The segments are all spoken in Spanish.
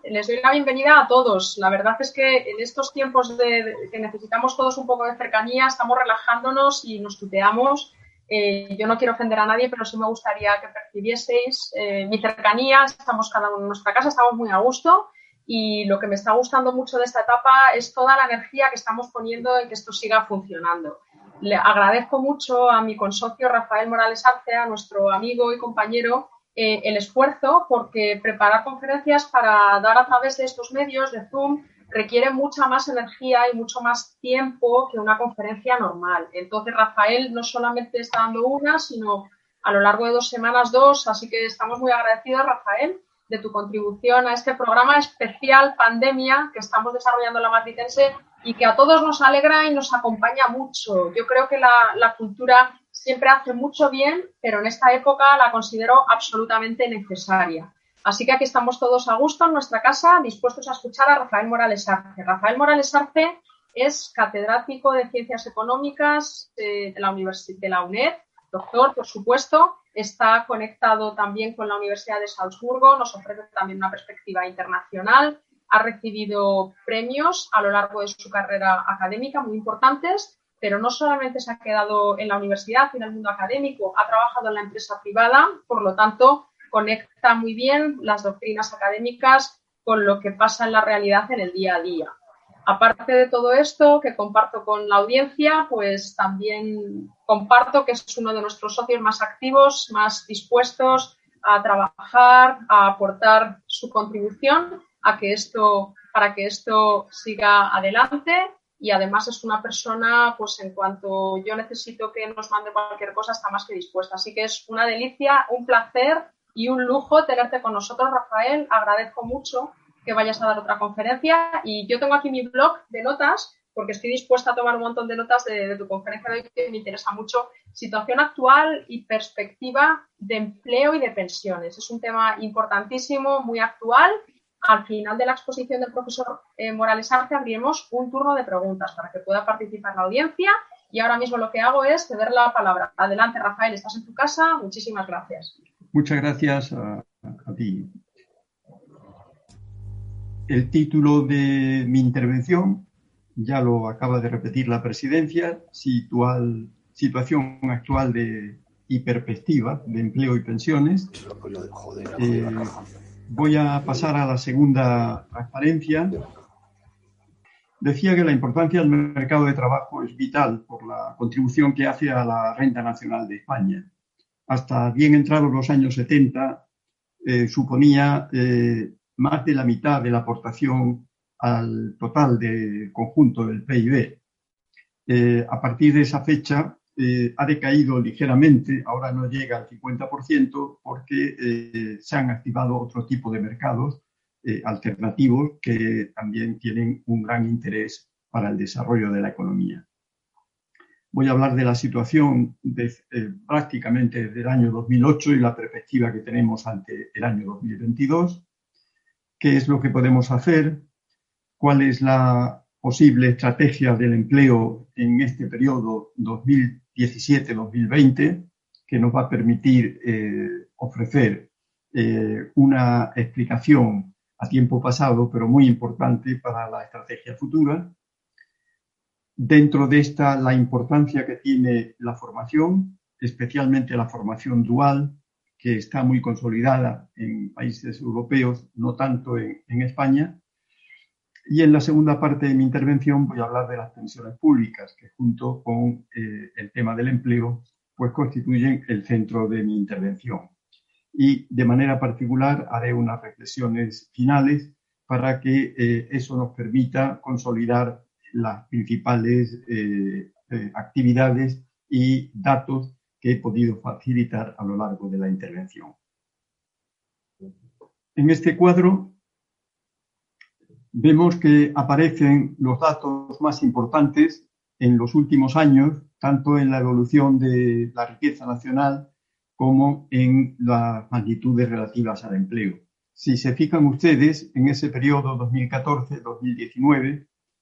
les doy la bienvenida a todos. La verdad es que en estos tiempos que necesitamos todos un poco de cercanía, estamos relajándonos y nos tuteamos. Yo no quiero ofender a nadie, pero sí me gustaría que percibieseis mi cercanía. Estamos cada uno en nuestra casa, estamos muy a gusto. Y lo que me está gustando mucho de esta etapa es toda la energía que estamos poniendo en que esto siga funcionando. Le agradezco mucho a mi consocio Rafael Morales Arce, a nuestro amigo y compañero, el esfuerzo, porque preparar conferencias para dar a través de estos medios de Zoom requiere mucha más energía y mucho más tiempo que una conferencia normal. Entonces Rafael no solamente está dando una, sino a lo largo de 2 semanas 2, así que estamos muy agradecidos, Rafael, de tu contribución a este programa especial pandemia que estamos desarrollando en la Matritense y que a todos nos alegra y nos acompaña mucho. Yo creo que la cultura siempre hace mucho bien, pero en esta época la considero absolutamente necesaria. Así que aquí estamos todos a gusto en nuestra casa, dispuestos a escuchar a Rafael Morales Arce. Rafael Morales Arce es catedrático de Ciencias Económicas de la UNED, doctor, por supuesto, está conectado también con la Universidad de Salzburgo, nos ofrece también una perspectiva internacional, ha recibido premios a lo largo de su carrera académica muy importantes, pero no solamente se ha quedado en la universidad y en el mundo académico, ha trabajado en la empresa privada, por lo tanto, conecta muy bien las doctrinas académicas con lo que pasa en la realidad en el día a día. Aparte de todo esto que comparto con la audiencia, pues también comparto que es uno de nuestros socios más activos, más dispuestos a trabajar, a aportar su contribución para que esto siga adelante. Y además es una persona, pues en cuanto yo necesito que nos mande cualquier cosa, está más que dispuesta. Así que es una delicia, un placer y un lujo tenerte con nosotros, Rafael. Agradezco mucho que vayas a dar otra conferencia y yo tengo aquí mi blog de notas porque estoy dispuesta a tomar un montón de notas de tu conferencia de hoy que me interesa mucho. Situación actual y perspectiva de empleo y de pensiones. Es un tema importantísimo, muy actual. Al final de la exposición del profesor Morales Arce abriremos un turno de preguntas para que pueda participar la audiencia y ahora mismo lo que hago es ceder la palabra. Adelante, Rafael, estás en tu casa. Muchísimas gracias. Muchas gracias a ti. El título de mi intervención ya lo acaba de repetir la presidencia, situación actual y perspectiva de empleo y pensiones. Voy a pasar a la segunda transparencia. Decía que la importancia del mercado de trabajo es vital por la contribución que hace a la renta nacional de España. Hasta bien entrados los años 70, suponía más de la mitad de la aportación al total del conjunto del PIB. A partir de esa fecha ha decaído ligeramente, ahora no llega al 50% porque se han activado otro tipo de mercados alternativos que también tienen un gran interés para el desarrollo de la economía. Voy a hablar de la situación prácticamente desde el año 2008 y la perspectiva que tenemos ante el año 2022. ¿Qué es lo que podemos hacer? ¿Cuál es la posible estrategia del empleo en este periodo 2017-2020 que nos va a permitir ofrecer una explicación a tiempo pasado, pero muy importante para la estrategia futura? Dentro de esta, la importancia que tiene la formación, especialmente la formación dual, que está muy consolidada en países europeos, no tanto en España. Y en la segunda parte de mi intervención voy a hablar de las pensiones públicas, que junto con el tema del empleo, pues constituyen el centro de mi intervención. Y de manera particular haré unas reflexiones finales para que eso nos permita consolidar las principales actividades y datos que he podido facilitar a lo largo de la intervención. En este cuadro vemos que aparecen los datos más importantes en los últimos años, tanto en la evolución de la riqueza nacional como en las magnitudes relativas al empleo. Si se fijan ustedes, en ese periodo 2014-2019,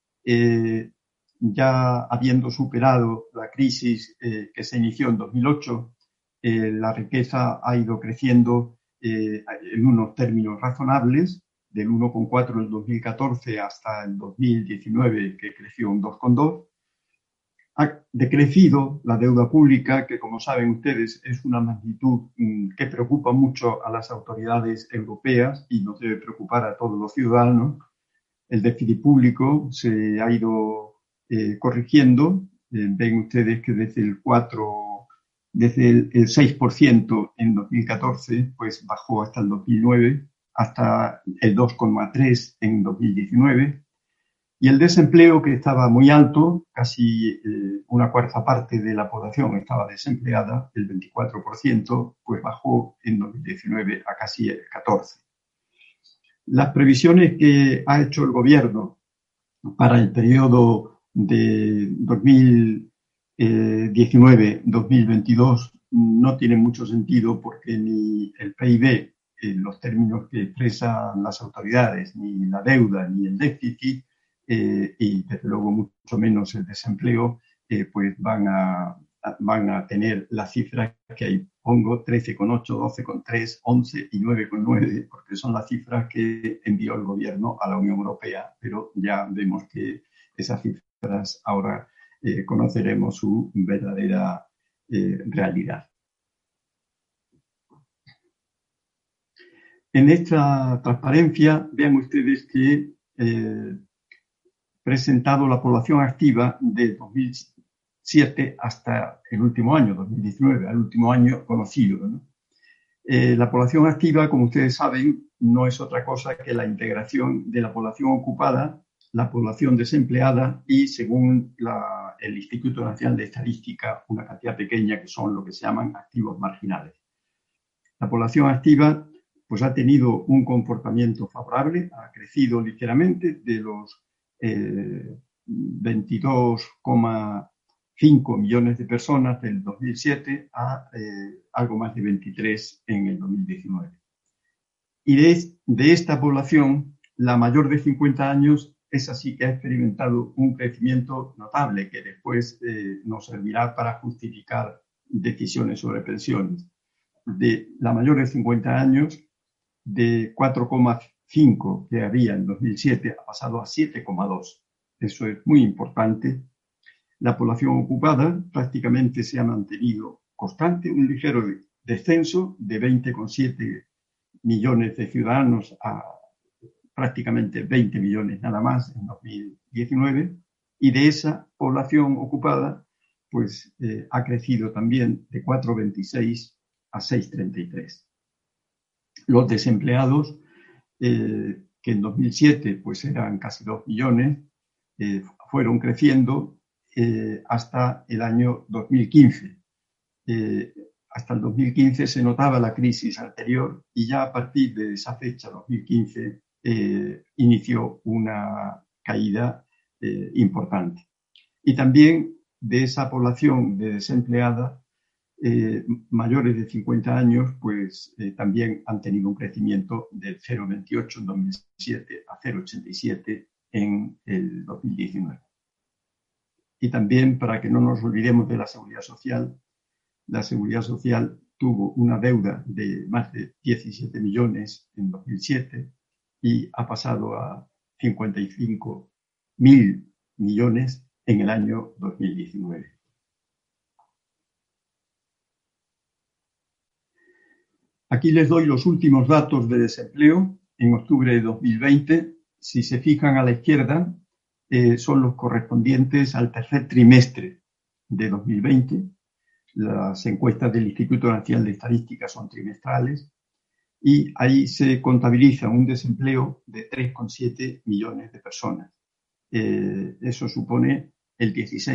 ya habiendo superado la crisis que se inició en 2008, la riqueza ha ido creciendo en unos términos razonables, del 1,4 en el 2014 hasta el 2019, que creció un 2,2. Ha decrecido la deuda pública, que como saben ustedes es una magnitud que preocupa mucho a las autoridades europeas y nos debe preocupar a todos los ciudadanos. El déficit público se ha ido corrigiendo. Ven ustedes que desde el 6% en 2014, pues bajó hasta el 2009, hasta el 2,3% en 2019. Y el desempleo, que estaba muy alto, casi una cuarta parte de la población estaba desempleada, el 24%, pues bajó en 2019 a casi el 14%. Las previsiones que ha hecho el gobierno para el periodo de 2019-2022 no tienen mucho sentido, porque ni el PIB, en los términos que expresan las autoridades, ni la deuda, ni el déficit, y desde luego mucho menos el desempleo, pues van a tener las cifras que ahí pongo: 13,8, 12,3, 11 y 9,9, porque son las cifras que envió el gobierno a la Unión Europea, pero ya vemos que esas cifras ahora conoceremos su verdadera realidad. En esta transparencia vean ustedes que presentado la población activa de 2007 hasta el último año, 2019, el último año conocido, ¿no? La población activa, como ustedes saben, no es otra cosa que la integración de la población ocupada, la población desempleada y, según el Instituto Nacional de Estadística, una cantidad pequeña que son lo que se llaman activos marginales. La población activa pues ha tenido un comportamiento favorable, ha crecido ligeramente de los 22,5 millones de personas del 2007 a algo más de 23 en el 2019. Y de esta población, la mayor de 50 años, esa sí que ha experimentado un crecimiento notable, que después nos servirá para justificar decisiones sobre pensiones. De la mayor de 50 años, de 4,5 que había en 2007 ha pasado a 7,2. Eso es muy importante. La población ocupada prácticamente se ha mantenido constante, un ligero descenso de 20,7 millones de ciudadanos a prácticamente 20 millones nada más en 2019, y de esa población ocupada pues ha crecido también de 4,26 a 6,33. Los desempleados, que en 2007 pues eran casi 2 millones, fueron creciendo hasta el año 2015. Hasta el 2015 se notaba la crisis anterior, y ya a partir de esa fecha, 2015, inició una caída importante. Y también de esa población de desempleada, mayores de 50 años, pues también han tenido un crecimiento del 0,28 en 2007 a 0,87 en el 2019. Y también, para que no nos olvidemos de la Seguridad Social tuvo una deuda de más de 17 millones en 2007 y ha pasado a 55.000 millones en el año 2019. Aquí les doy los últimos datos de desempleo en octubre de 2020. Si se fijan a la izquierda, son los correspondientes al tercer trimestre de 2020. Las encuestas del Instituto Nacional de Estadística son trimestrales, y ahí se contabiliza un desempleo de 3,7 millones de personas. Eso supone el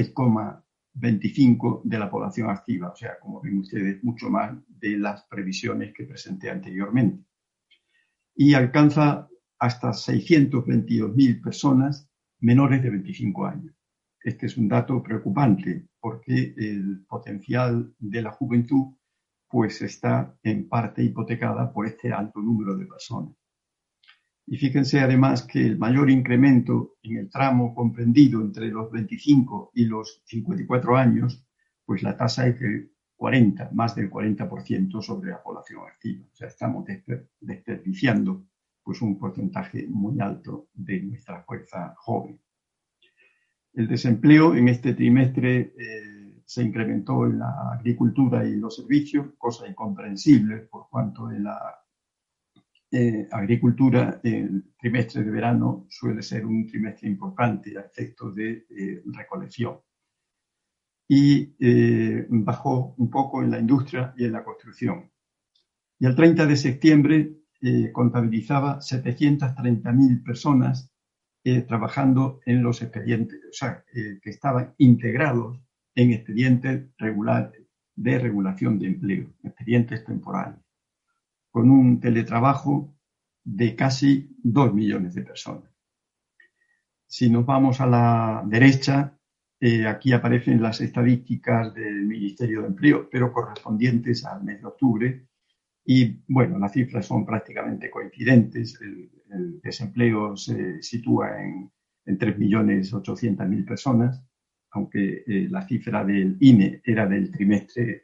16,25% de la población activa, o sea, como ven ustedes, mucho más de las previsiones que presenté anteriormente. Y alcanza hasta 622.000 personas menores de 25 años. Este es un dato preocupante, porque el potencial de la juventud pues está en parte hipotecada por este alto número de personas. Y fíjense además que el mayor incremento en el tramo comprendido entre los 25 y los 54 años, pues la tasa es de más del 40% sobre la población activa. O sea, estamos desperdiciando pues un porcentaje muy alto de nuestra fuerza joven. El desempleo en este trimestre se incrementó en la agricultura y los servicios, cosa incomprensible por cuanto en la agricultura el trimestre de verano suele ser un trimestre importante a efectos de recolección. Y bajó un poco en la industria y en la construcción. Y el 30 de septiembre contabilizaba 730.000 personas trabajando en los expedientes, o sea, que estaban integrados en expedientes de regulación de empleo, expedientes temporales, con un teletrabajo de casi 2 millones de personas. Si nos vamos a la derecha, aquí aparecen las estadísticas del Ministerio de Empleo, pero correspondientes al mes de octubre. Y bueno, las cifras son prácticamente coincidentes. El desempleo se sitúa en 3.800.000 personas, aunque la cifra del INE era del trimestre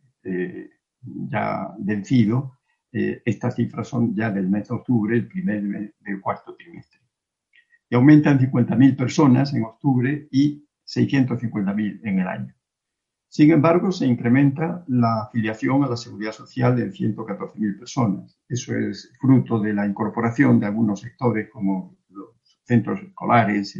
ya vencido. Estas cifras son ya del mes de octubre, el primer mes del cuarto trimestre. Y aumentan 50.000 personas en octubre y 650.000 en el año. Sin embargo, se incrementa la afiliación a la Seguridad Social en 114.000 personas. Eso es fruto de la incorporación de algunos sectores como los centros escolares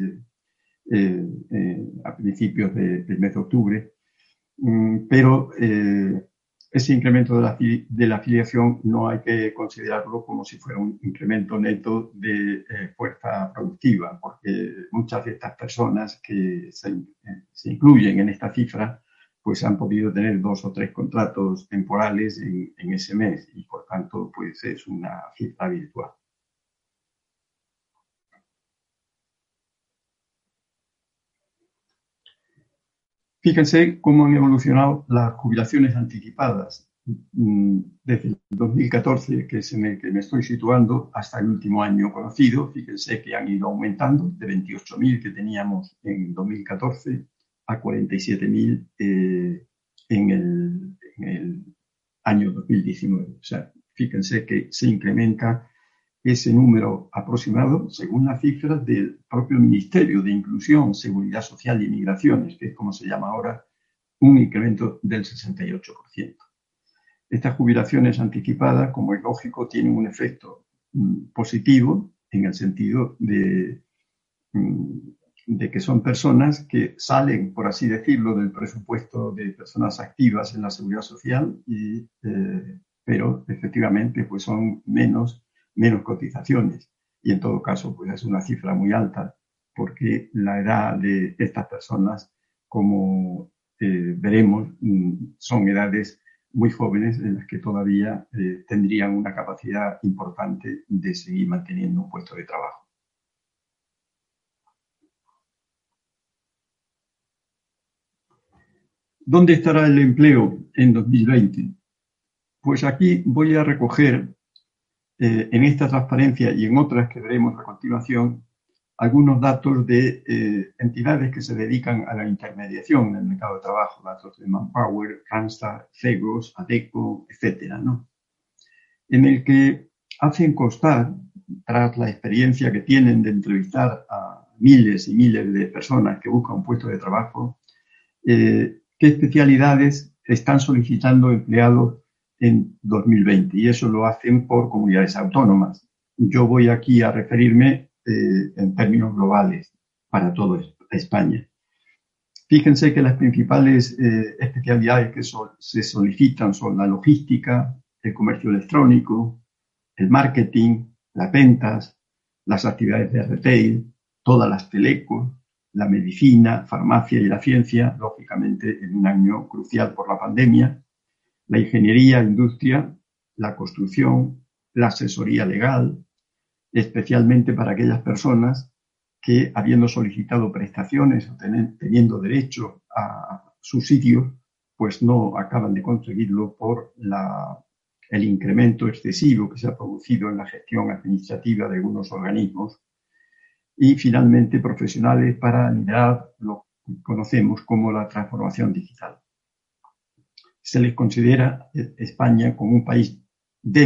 a principios del mes de octubre. Pero ese incremento de la afiliación no hay que considerarlo como si fuera un incremento neto de fuerza productiva, porque muchas de estas personas que se incluyen en esta cifra pues han podido tener 2 o 3 contratos temporales en ese mes y por tanto pues es una cifra virtual. Fíjense cómo han evolucionado las jubilaciones anticipadas desde el 2014, que es en el que me estoy situando, hasta el último año conocido. Fíjense que han ido aumentando de 28.000 que teníamos en 2014 a 47.000 en el año 2019. O sea, fíjense que se incrementa ese número aproximado según las cifras del propio Ministerio de Inclusión, Seguridad Social y Migraciones, que es como se llama ahora, un incremento del 68%. Estas jubilaciones anticipadas, como es lógico, tienen un efecto positivo en el sentido de que son personas que salen, por así decirlo, del presupuesto de personas activas en la seguridad social, pero efectivamente pues son menos cotizaciones. Y en todo caso pues es una cifra muy alta, porque la edad de estas personas, como veremos, son edades muy jóvenes en las que todavía tendrían una capacidad importante de seguir manteniendo un puesto de trabajo. ¿Dónde estará el empleo en 2020? Pues aquí voy a recoger en esta transparencia y en otras que veremos a continuación algunos datos de entidades que se dedican a la intermediación en el mercado de trabajo, datos de Manpower, Randstad, Cegos, Adecco, etcétera, ¿no? En el que hacen constar, tras la experiencia que tienen de entrevistar a miles y miles de personas que buscan un puesto de trabajo, qué especialidades están solicitando empleados en 2020, y eso lo hacen por comunidades autónomas. Yo voy aquí a referirme en términos globales para toda España. Fíjense que las principales especialidades que se solicitan son la logística, el comercio electrónico, el marketing, las ventas, las actividades de retail, todas las telecos, la medicina, farmacia y la ciencia, lógicamente en un año crucial por la pandemia, la ingeniería, industria, la construcción, la asesoría legal, especialmente para aquellas personas que, habiendo solicitado prestaciones o teniendo derecho a subsidios, pues no acaban de conseguirlo por el incremento excesivo que se ha producido en la gestión administrativa de algunos organismos. Y finalmente profesionales para liderar lo que conocemos como la transformación digital. Se les considera España como un país débil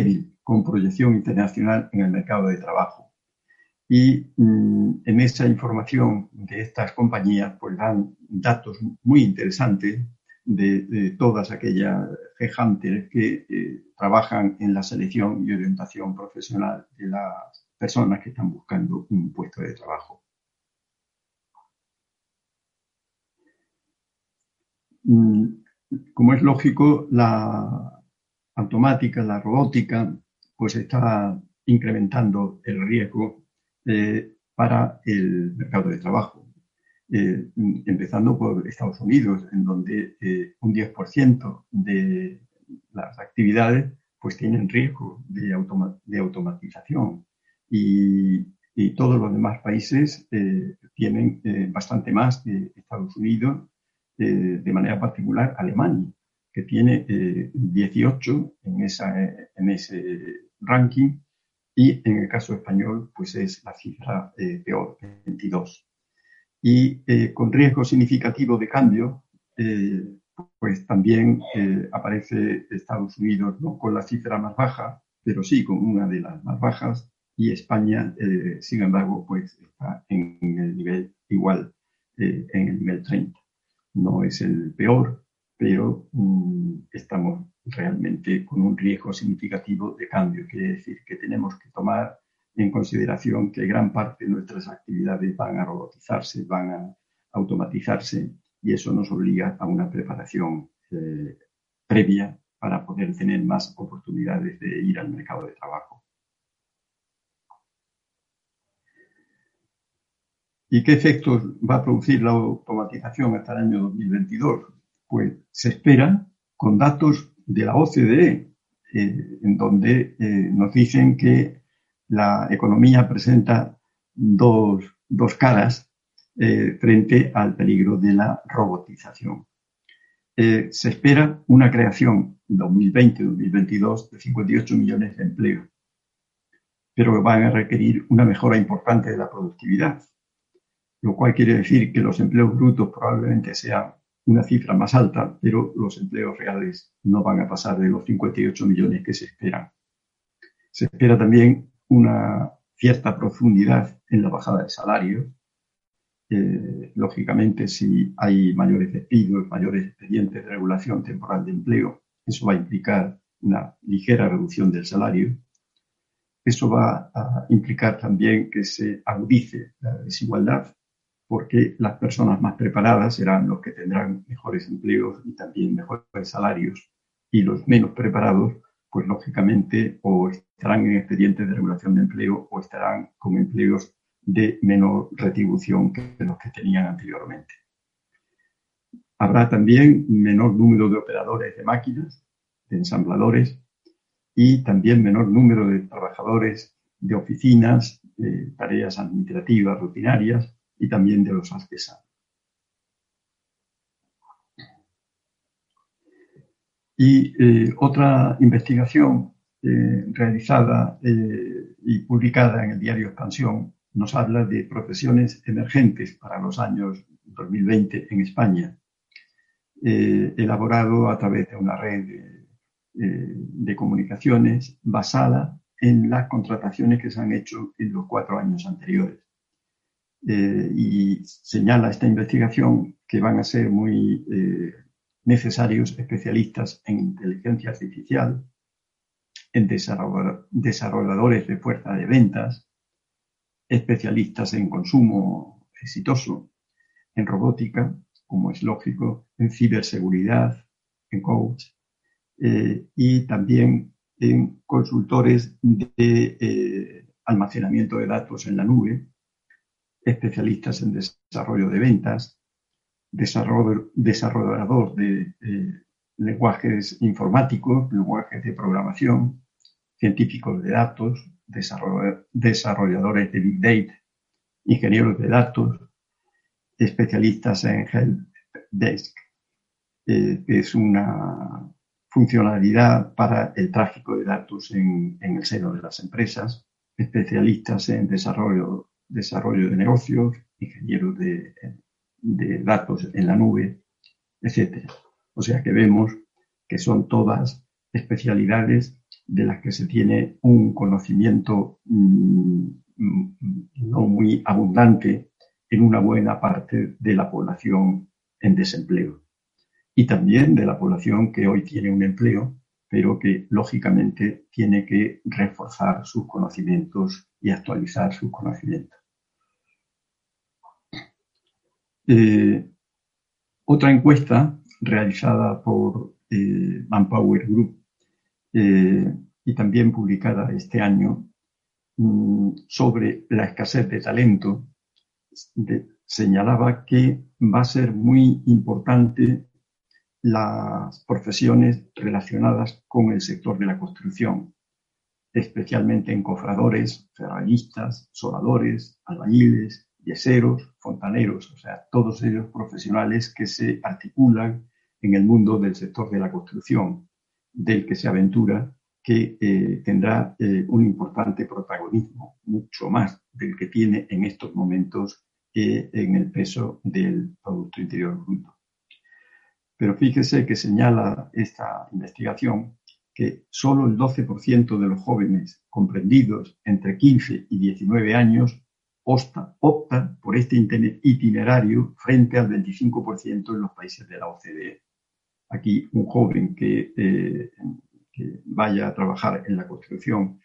con proyección internacional en el mercado de trabajo. Y en esa información de estas compañías pues dan datos muy interesantes de todas aquellas headhunters que trabajan en la selección y orientación profesional de las personas que están buscando un puesto de trabajo. Como es lógico, la automática, la robótica, pues está incrementando el riesgo para el mercado de trabajo. Empezando por Estados Unidos, en donde un 10% de las actividades pues tienen riesgo de automatización y todos los demás países tienen bastante más que Estados Unidos, de manera particular Alemania, que tiene 18 en ese ranking, y en el caso español pues es la cifra peor, 22. Y con riesgo significativo de cambio, pues también aparece Estados Unidos, ¿no?, con la cifra más baja, pero sí con una de las más bajas, y España, sin embargo, pues está en el nivel igual, en el nivel 30. No es el peor, pero estamos realmente con un riesgo significativo de cambio. Quiere decir que tenemos que tomar en consideración que gran parte de nuestras actividades van a robotizarse, van a automatizarse, y eso nos obliga a una preparación previa para poder tener más oportunidades de ir al mercado de trabajo. ¿Y qué efectos va a producir la automatización hasta el año 2022? Pues se espera, con datos de la OCDE, en donde nos dicen que la economía presenta dos caras frente al peligro de la robotización. Se espera una creación en 2020-2022 de 58 millones de empleos, pero van a requerir una mejora importante de la productividad, lo cual quiere decir que los empleos brutos probablemente sean una cifra más alta, pero los empleos reales no van a pasar de los 58 millones que se esperan. Se espera también una cierta profundidad en la bajada de salarios. Lógicamente, si hay mayores despidos, mayores expedientes de regulación temporal de empleo, eso va a implicar una ligera reducción del salario. Eso va a implicar también que se agudice la desigualdad, porque las personas más preparadas serán los que tendrán mejores empleos y también mejores salarios, y los menos preparados, pues lógicamente, o estarán en expedientes de regulación de empleo o estarán con empleos de menor retribución que los que tenían anteriormente. Habrá también menor número de operadores de máquinas, de ensambladores, y también menor número de trabajadores de oficinas, de tareas administrativas rutinarias, y también de los artesanos. Y otra investigación realizada y publicada en el diario Expansión nos habla de profesiones emergentes para los años 2020 en España, elaborado a través de una red de comunicaciones basada en las contrataciones que se han hecho en los 4 años anteriores. Y señala esta investigación que van a ser muy necesarios especialistas en inteligencia artificial, en desarrolladores de fuerza de ventas, especialistas en consumo exitoso, en robótica, como es lógico, en ciberseguridad, en coach, y también en consultores de almacenamiento de datos en la nube, especialistas en desarrollo de ventas, desarrollador de lenguajes informáticos, lenguajes de programación, científicos de datos, desarrolladores de Big Data, ingenieros de datos, especialistas en Help Desk, que es una funcionalidad para el tráfico de datos en el seno de las empresas, especialistas en desarrollo de negocios, ingenieros de datos en la nube, etc. O sea que vemos que son todas especialidades de las que se tiene un conocimiento no muy abundante en una buena parte de la población en desempleo. Y también de la población que hoy tiene un empleo, pero que lógicamente tiene que reforzar sus conocimientos y actualizar sus conocimientos. Otra encuesta realizada por Manpower Group y también publicada este año sobre la escasez de talento señalaba que va a ser muy importante las profesiones relacionadas con el sector de la construcción, especialmente encofradores, ferrallistas, soldadores, albañiles, yeseros, fontaneros, o sea, todos ellos profesionales que se articulan en el mundo del sector de la construcción, del que se aventura que tendrá un importante protagonismo, mucho más del que tiene en estos momentos en el peso del Producto Interior Bruto. Pero fíjese que señala esta investigación que solo el 12% de los jóvenes comprendidos entre 15 y 19 años opta por este itinerario frente al 25% en los países de la OCDE. Aquí un joven que vaya a trabajar en la construcción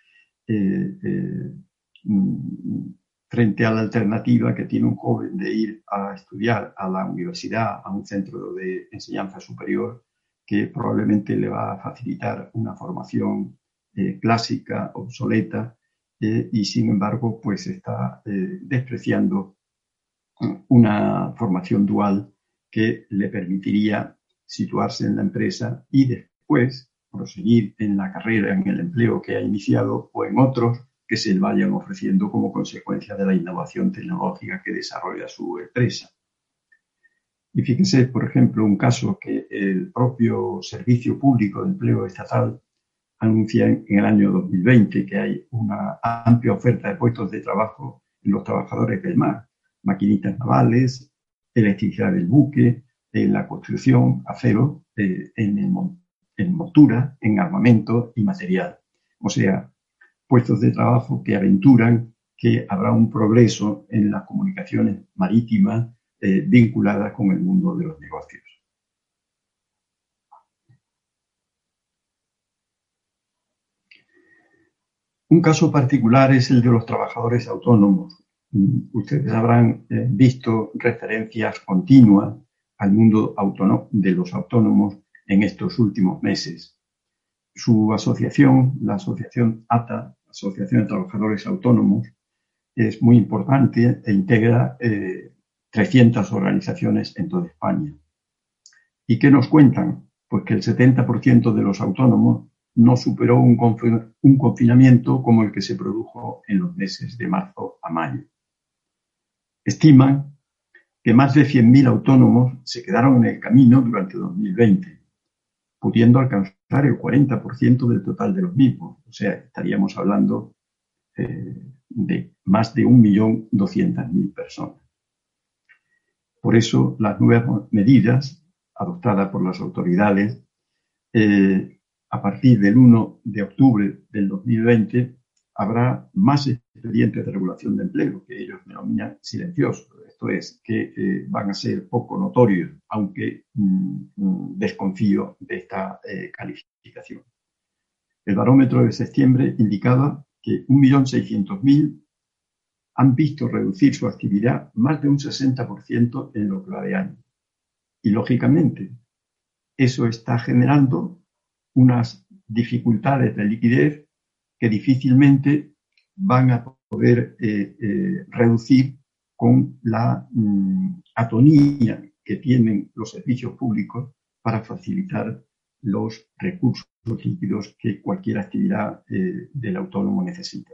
frente a la alternativa que tiene un joven de ir a estudiar a la universidad, a un centro de enseñanza superior, que probablemente le va a facilitar una formación clásica, obsoleta, y sin embargo, pues está despreciando una formación dual que le permitiría situarse en la empresa y después proseguir en la carrera, en el empleo que ha iniciado o en otros que se le vayan ofreciendo como consecuencia de la innovación tecnológica que desarrolla su empresa. Y fíjense, por ejemplo, un caso que el propio Servicio Público de Empleo Estatal anuncia en el año 2020 que hay una amplia oferta de puestos de trabajo en los trabajadores del mar, maquinistas navales, electricidad del buque, en la construcción, acero, en montura, en armamento y material. O sea, puestos de trabajo que aventuran que habrá un progreso en las comunicaciones marítimas vinculadas con el mundo de los negocios. Un caso particular es el de los trabajadores autónomos. Ustedes habrán visto referencias continuas al mundo de los autónomos en estos últimos meses. Su asociación, la asociación ATA, Asociación de Trabajadores Autónomos, es muy importante e integra 300 organizaciones en toda España. ¿Y qué nos cuentan? Pues que el 70% de los autónomos no superó un confinamiento como el que se produjo en los meses de marzo a mayo. Estiman que más de 100.000 autónomos se quedaron en el camino durante 2020, pudiendo alcanzar el 40% del total de los mismos. O sea, estaríamos hablando de más de 1.200.000 personas. Por eso, las nuevas medidas adoptadas por las autoridades a partir del 1 de octubre del 2020 habrá más expedientes de regulación de empleo, que ellos denominan silenciosos. Esto es, que van a ser poco notorios, aunque desconfío de esta calificación. El barómetro de septiembre indicaba que 1.600.000 han visto reducir su actividad más de un 60% en lo que va de año. Y, lógicamente, eso está generando unas dificultades de liquidez que difícilmente van a poder reducir con la atonía que tienen los servicios públicos para facilitar los recursos líquidos que cualquier actividad del autónomo necesita.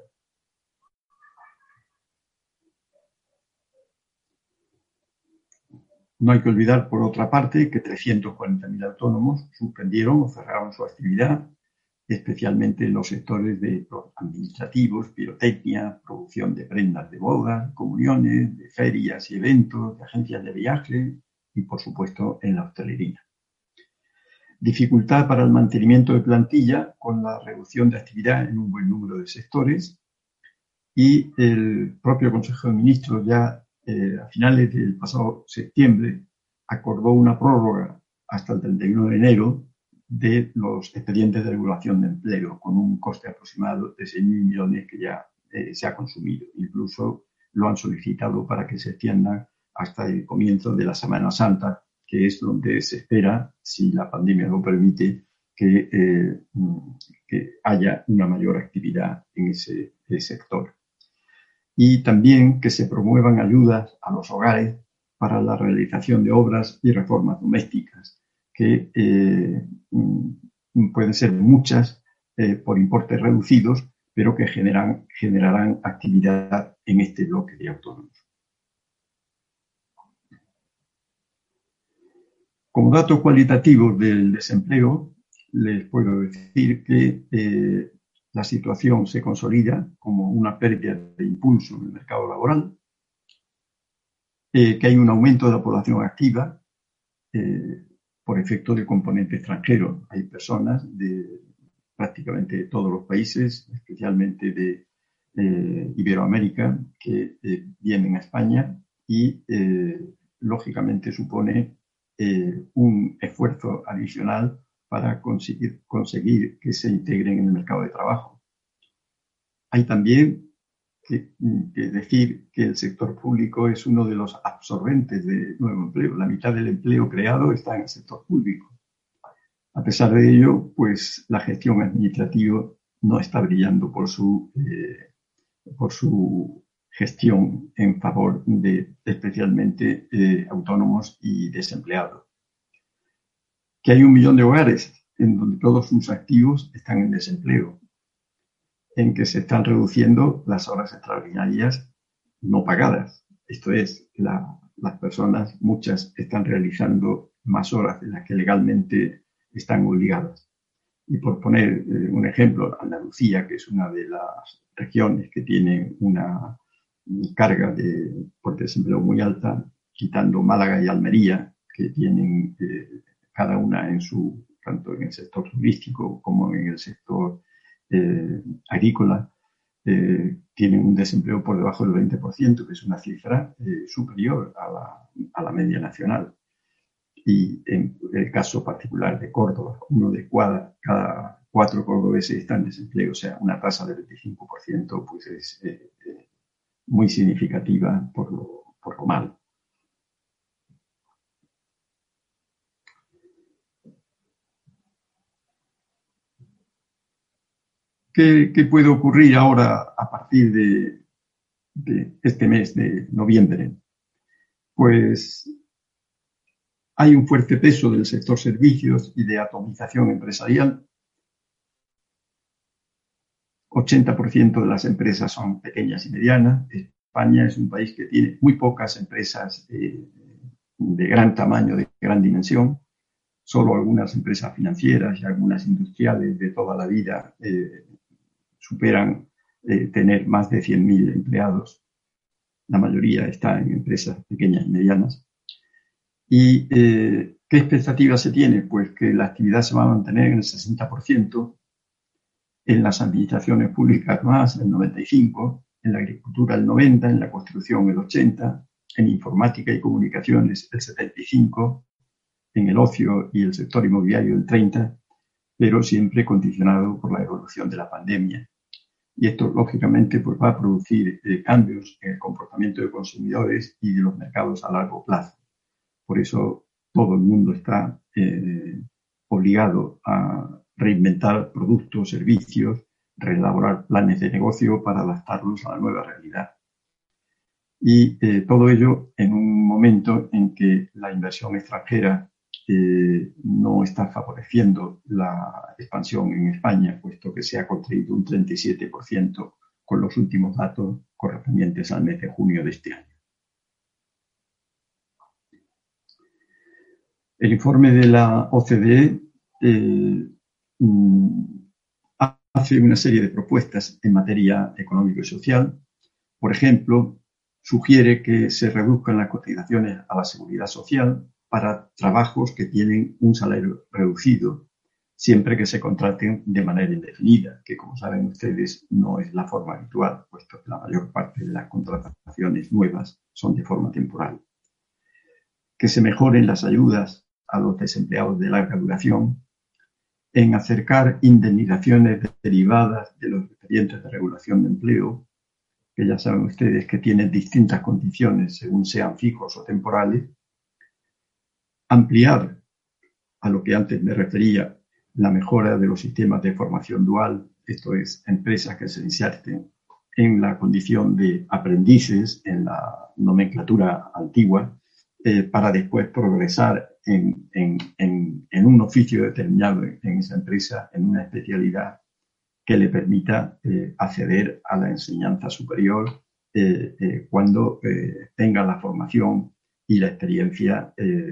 No hay que olvidar, por otra parte, que 340.000 autónomos suspendieron o cerraron su actividad, especialmente en los sectores de administrativos, pirotecnia, producción de prendas de boda, comuniones, de ferias y eventos, de agencias de viaje y, por supuesto, en la hostelería. Dificultad para el mantenimiento de plantilla con la reducción de actividad en un buen número de sectores. Y el propio Consejo de Ministros ya a finales del pasado septiembre acordó una prórroga hasta el 31 de enero de los expedientes de regulación de empleo, con un coste aproximado de 6.000 millones que ya se ha consumido. Incluso lo han solicitado para que se extiendan hasta el comienzo de la Semana Santa, que es donde se espera, si la pandemia lo permite, que haya una mayor actividad en ese sector. Y también que se promuevan ayudas a los hogares para la realización de obras y reformas domésticas, que pueden ser muchas por importes reducidos, pero que generarán actividad en este bloque de autónomos. Como datos cualitativos del desempleo, les puedo decir que la situación se consolida como una pérdida de impulso en el mercado laboral, que hay un aumento de la población activa por efecto del componente extranjero. Hay personas de prácticamente todos los países, especialmente de Iberoamérica, que vienen a España y lógicamente supone un esfuerzo adicional para conseguir que se integren en el mercado de trabajo. Hay también que decir que el sector público es uno de los absorbentes de nuevo empleo. La mitad del empleo creado está en el sector público. A pesar de ello, pues la gestión administrativa no está brillando por su gestión en favor de especialmente autónomos y desempleados. Que hay 1 millón de hogares en donde todos sus activos están en desempleo, en que se están reduciendo las horas extraordinarias no pagadas. Esto es, las personas, muchas, están realizando más horas de las que legalmente están obligadas. Y por poner un ejemplo, Andalucía, que es una de las regiones que tiene una carga por desempleo muy alta, quitando Málaga y Almería, que tienen cada una tanto en el sector turístico como en el sector agrícola, tienen un desempleo por debajo del 20%, que es una cifra superior a la media nacional. Y en el caso particular de Córdoba, uno de cada 4 cordobeses está en desempleo, o sea, una tasa del 25%, pues es muy significativa por lo mal. ¿Qué puede ocurrir ahora a partir de este mes de noviembre? Pues hay un fuerte peso del sector servicios y de atomización empresarial. 80% de las empresas son pequeñas y medianas. España es un país que tiene muy pocas empresas de gran tamaño, de gran dimensión. Solo algunas empresas financieras y algunas industriales de toda la vida superan tener más de 100.000 empleados. La mayoría está en empresas pequeñas y medianas. ¿Y qué expectativa se tiene? Pues que la actividad se va a mantener en el 60%, en las administraciones públicas más, el 95%, en la agricultura el 90%, en la construcción el 80%, en informática y comunicaciones el 75%, en el ocio y el sector inmobiliario el 30%, pero siempre condicionado por la evolución de la pandemia. Y esto, lógicamente, pues va a producir cambios en el comportamiento de consumidores y de los mercados a largo plazo. Por eso todo el mundo está obligado a reinventar productos, servicios, reelaborar planes de negocio para adaptarlos a la nueva realidad. Y todo ello en un momento en que la inversión extranjera no está favoreciendo la expansión en España, puesto que se ha contraído un 37% con los últimos datos correspondientes al mes de junio de este año. El informe de la OCDE hace una serie de propuestas en materia económica y social. Por ejemplo, sugiere que se reduzcan las cotizaciones a la seguridad social para trabajos que tienen un salario reducido, siempre que se contraten de manera indefinida, que como saben ustedes no es la forma habitual, puesto que la mayor parte de las contrataciones nuevas son de forma temporal. Que se mejoren las ayudas a los desempleados de larga duración, en acercar indemnizaciones derivadas de los expedientes de regulación de empleo, que ya saben ustedes que tienen distintas condiciones según sean fijos o temporales, ampliar, a lo que antes me refería, la mejora de los sistemas de formación dual, esto es, empresas que se inserten en la condición de aprendices en la nomenclatura antigua, para después progresar en un oficio determinado en esa empresa, en una especialidad que le permita acceder a la enseñanza superior cuando tenga la formación y la experiencia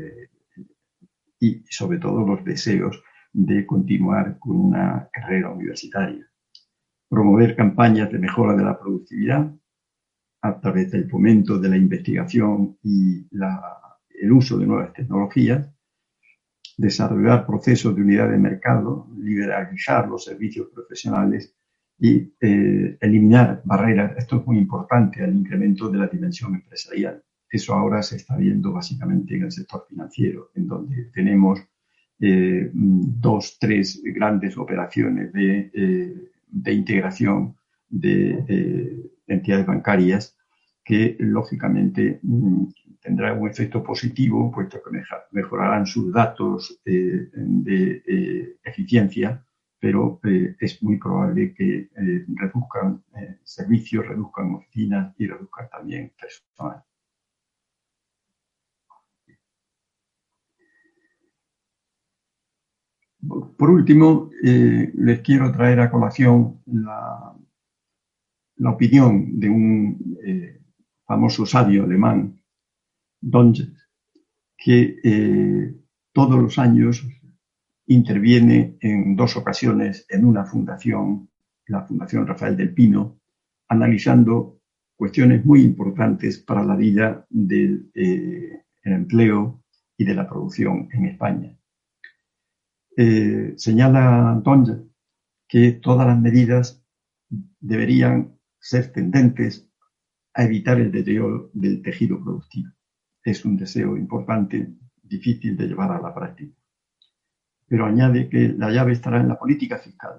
y sobre todo los deseos de continuar con una carrera universitaria. Promover campañas de mejora de la productividad a través del fomento de la investigación y el uso de nuevas tecnologías, desarrollar procesos de unidad de mercado, liberalizar los servicios profesionales y eliminar barreras. Esto es muy importante al incremento de la dimensión empresarial. Eso ahora se está viendo básicamente en el sector financiero, en donde tenemos 2, 3 grandes operaciones de integración de entidades bancarias que, lógicamente, tendrá un efecto positivo, puesto que mejorarán sus datos de eficiencia, pero es muy probable que reduzcan servicios, reduzcan oficinas y reduzcan también personal. Por último, les quiero traer a colación la opinión de un famoso sabio alemán, Donges, que todos los años interviene en 2 ocasiones en una fundación, la Fundación Rafael del Pino, analizando cuestiones muy importantes para la vida del empleo y de la producción en España. Señala Donges que todas las medidas deberían ser tendentes a evitar el deterioro del tejido productivo. Es un deseo importante, difícil de llevar a la práctica. Pero añade que la llave estará en la política fiscal.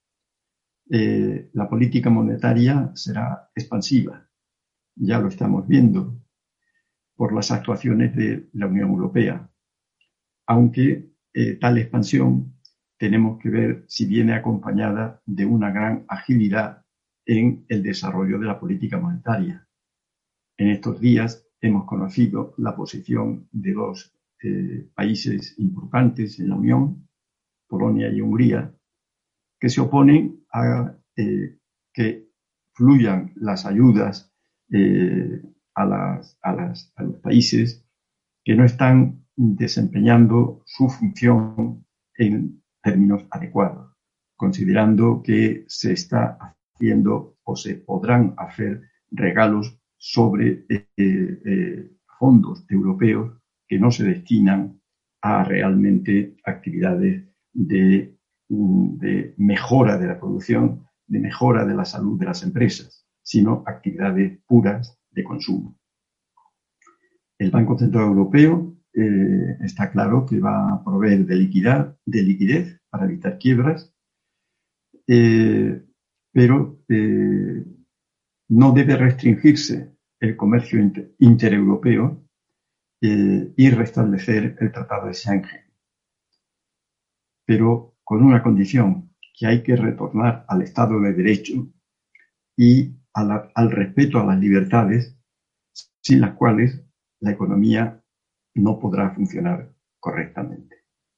La política monetaria será expansiva. Ya lo estamos viendo por las actuaciones de la Unión Europea. Aunque tal expansión tenemos que ver si viene acompañada de una gran agilidad en el desarrollo de la política monetaria. En estos días hemos conocido la posición de 2 países importantes en la Unión, Polonia y Hungría, que se oponen a que fluyan las ayudas a los países que no están desempeñando su función en términos adecuados, considerando que se está haciendo o se podrán hacer regalos sobre fondos europeos que no se destinan a realmente actividades de mejora de la producción, de mejora de la salud de las empresas, sino actividades puras de consumo. El Banco Central Europeo está claro que va a proveer de liquidez para evitar quiebras, pero no debe restringirse el comercio intereuropeo y restablecer el Tratado de Schengen. Pero con una condición, que hay que retornar al Estado de Derecho y al respeto a las libertades, sin las cuales la economía no podrá funcionar correctamente.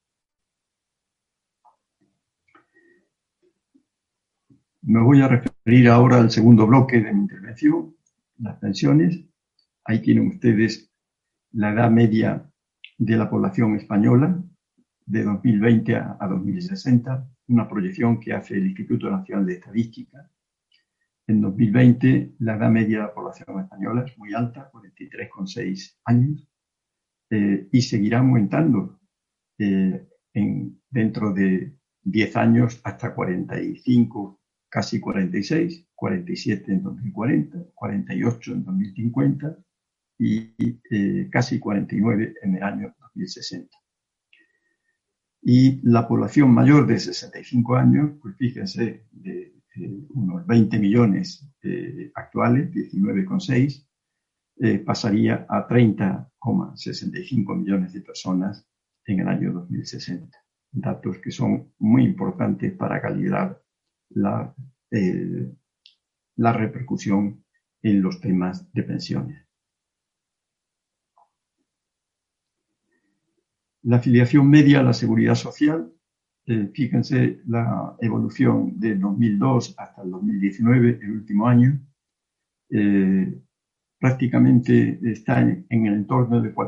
Me voy a referir ahora al segundo bloque de mi intervención, las pensiones. Ahí tienen ustedes la edad media de la población española de 2020 a 2060, una proyección que hace el Instituto Nacional de Estadística. En 2020 la edad media de la población española es muy alta, 43,6 años. y seguirá aumentando dentro de 10 años hasta 45, casi 46, 47 en 2040, 48 en 2050 y casi 49 en el año 2060. Y la población mayor de 65 años, pues fíjense, de unos 20 millones actuales, 19,6, pasaría a 30,65 millones de personas en el año 2060. Datos que son muy importantes para calibrar la repercusión en los temas de pensiones. La afiliación media a la seguridad social, fíjense la evolución del 2002 hasta el 2019, el último año, prácticamente está en el entorno de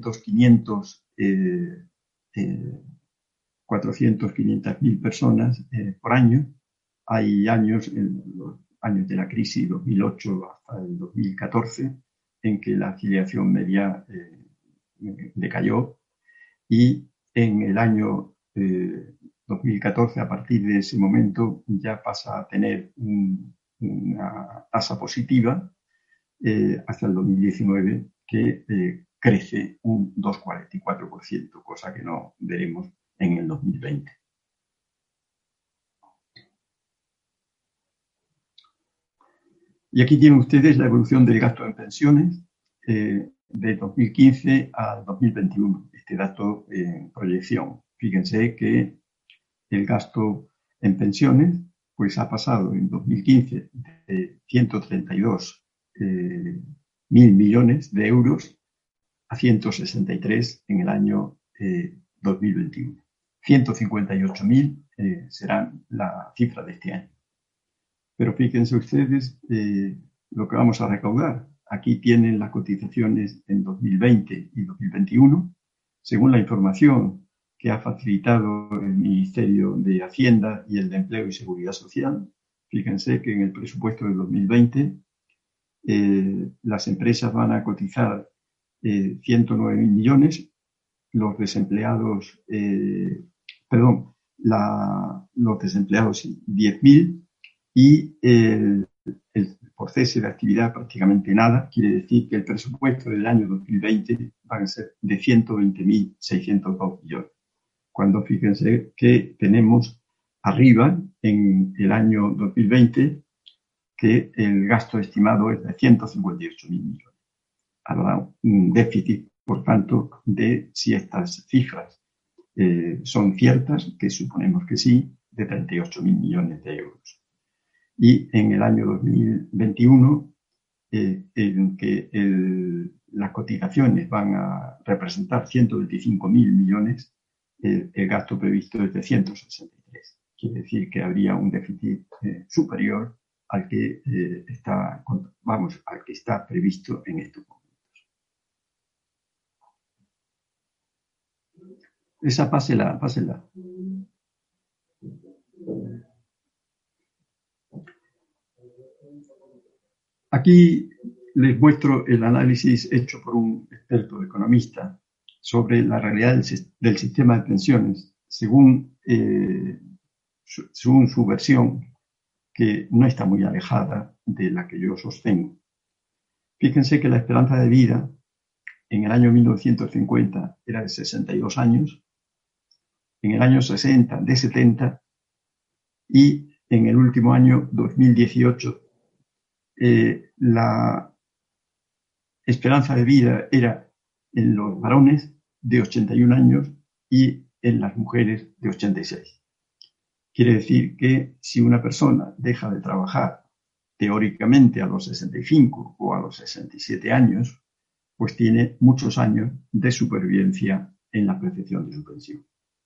500.000 personas por año. Hay años, en los años de la crisis, 2008 hasta el 2014, en que la afiliación media decayó, y en el año 2014, a partir de ese momento, ya pasa a tener una tasa positiva hasta el 2019, que crece un 2,44%, cosa que no veremos en el 2020. Y aquí tienen ustedes la evolución del gasto en pensiones de 2015 al 2021. Este dato en proyección. Fíjense que el gasto en pensiones pues ha pasado en 2015 de 132.000 millones de euros a 163 en el año 2021. 158.000 será la cifra de este año. Pero fíjense ustedes lo que vamos a recaudar. Aquí tienen las cotizaciones en 2020 y 2021, según la información que ha facilitado el Ministerio de Hacienda y el de Empleo y Seguridad Social. Fíjense que en el presupuesto del 2020 las empresas van a cotizar 109.000 millones, los desempleados, los desempleados 10.000 y el por cese de actividad prácticamente nada. Quiere decir que el presupuesto del año 2020 va a ser de 120.602 millones. Cuando fíjense que tenemos arriba en el año 2020 que el gasto estimado es de 158.000 millones. Habrá un déficit, por tanto, de si estas cifras son ciertas, que suponemos que sí, de 38.000 millones de euros. Y en el año 2021, en que las cotizaciones van a representar 125.000 millones, el gasto previsto es de 163. Quiere decir que habría un déficit superior al que está previsto en estos momentos. Esa pásela. Aquí les muestro el análisis hecho por un experto economista sobre la realidad del sistema de pensiones, según su versión, que no está muy alejada de la que yo sostengo. Fíjense que la esperanza de vida en el año 1950 era de 62 años, en el año 60 de 70 y en el último año 2018 la esperanza de vida era en los varones de 81 años y en las mujeres de 86. Quiere decir que si una persona deja de trabajar teóricamente a los 65 o a los 67 años, pues tiene muchos años de supervivencia en la percepción de su pensión.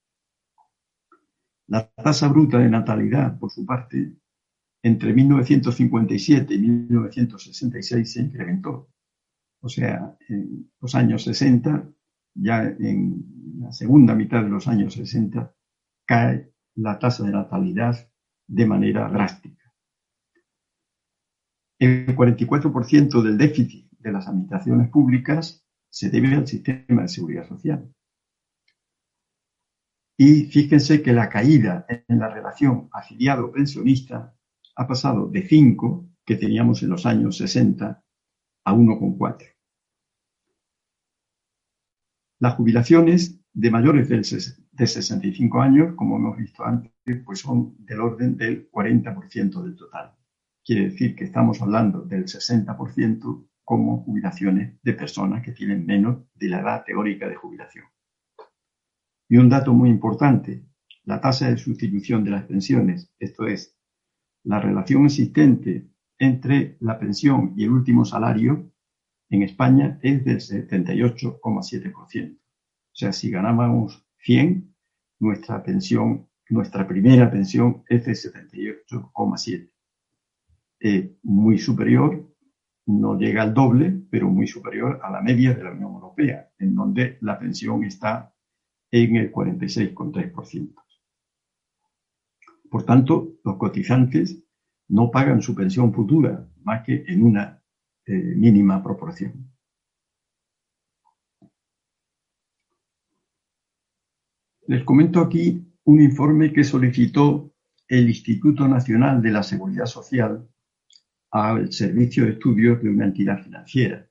La tasa bruta de natalidad, por su parte, entre 1957 y 1966 se incrementó. O sea, en los años 60, ya en la segunda mitad de los años 60, cae la tasa de natalidad de manera drástica. El 44% del déficit de las administraciones públicas se debe al sistema de seguridad social. Y fíjense que la caída en la relación afiliado-pensionista ha pasado de 5, que teníamos en los años 60, a 1,4. Las jubilaciones de mayores de 65 años, como hemos visto antes, pues son del orden del 40% del total. Quiere decir que estamos hablando del 60% como jubilaciones de personas que tienen menos de la edad teórica de jubilación. Y un dato muy importante, la tasa de sustitución de las pensiones, esto es, la relación existente entre la pensión y el último salario, en España es del 78,7%. O sea, si ganábamos 100, nuestra primera pensión es de 78,7%. Muy superior, no llega al doble, pero muy superior a la media de la Unión Europea, en donde la pensión está en el 46,3%. Por tanto, los cotizantes no pagan su pensión futura más que en una mínima proporción. Les comento aquí un informe que solicitó el Instituto Nacional de la Seguridad Social al Servicio de Estudios de una entidad financiera.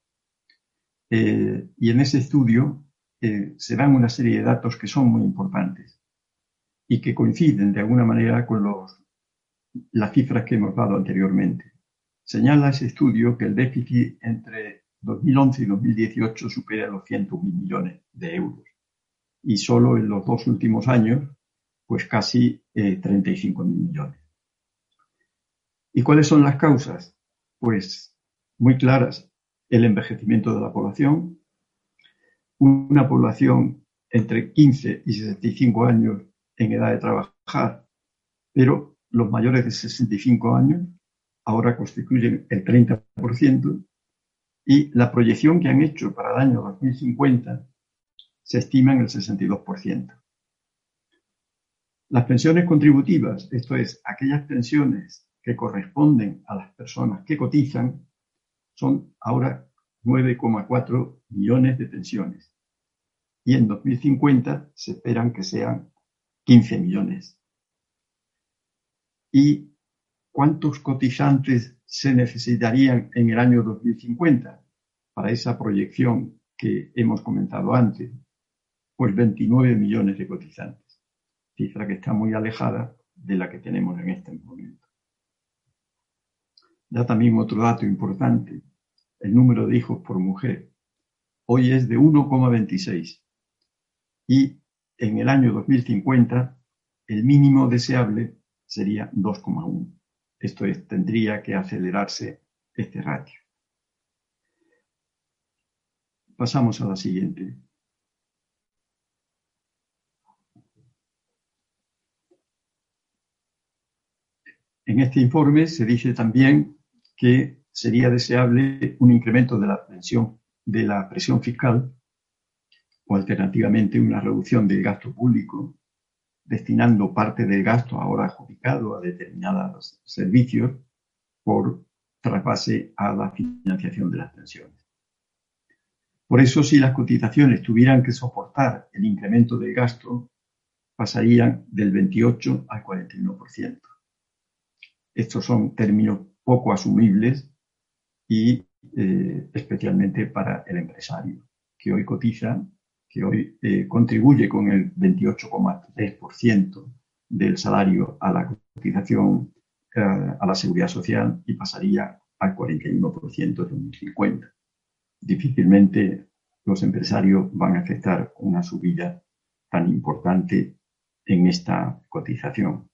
Y en ese estudio se dan una serie de datos que son muy importantes y que coinciden de alguna manera con las cifras que hemos dado anteriormente. Señala ese estudio que el déficit entre 2011 y 2018 supera los 101.000 millones de euros y solo en los 2 últimos años pues casi 35.000 millones. ¿Y cuáles son las causas? Pues muy claras: el envejecimiento de la población, una población entre 15 y 65 años en edad de trabajar, pero los mayores de 65 años ahora constituyen el 30%, y la proyección que han hecho para el año 2050 se estima en el 62%. Las pensiones contributivas, esto es, aquellas pensiones que corresponden a las personas que cotizan, son ahora 9,4 millones de pensiones. Y en 2050 se esperan que sean 15 millones. ¿Y cuántos cotizantes se necesitarían en el año 2050 para esa proyección que hemos comentado antes? Pues 29 millones de cotizantes, cifra que está muy alejada de la que tenemos en este momento. Ya también otro dato importante: el número de hijos por mujer hoy es de 1,26 y en el año 2050 el mínimo deseable sería 2,1. Esto es, tendría que acelerarse este ratio. Pasamos a la siguiente. En este informe se dice también que sería deseable un incremento de la presión fiscal o alternativamente una reducción del gasto público, destinando parte del gasto ahora adjudicado a determinados servicios por trasvase a la financiación de las pensiones. Por eso, si las cotizaciones tuvieran que soportar el incremento del gasto, pasarían del 28 al 41%. Estos son términos poco asumibles y especialmente para el empresario, que hoy cotiza, que hoy contribuye con el 28,3% del salario a la cotización a la seguridad social y pasaría al 41% en 2050. Difícilmente los empresarios van a aceptar una subida tan importante en esta cotización.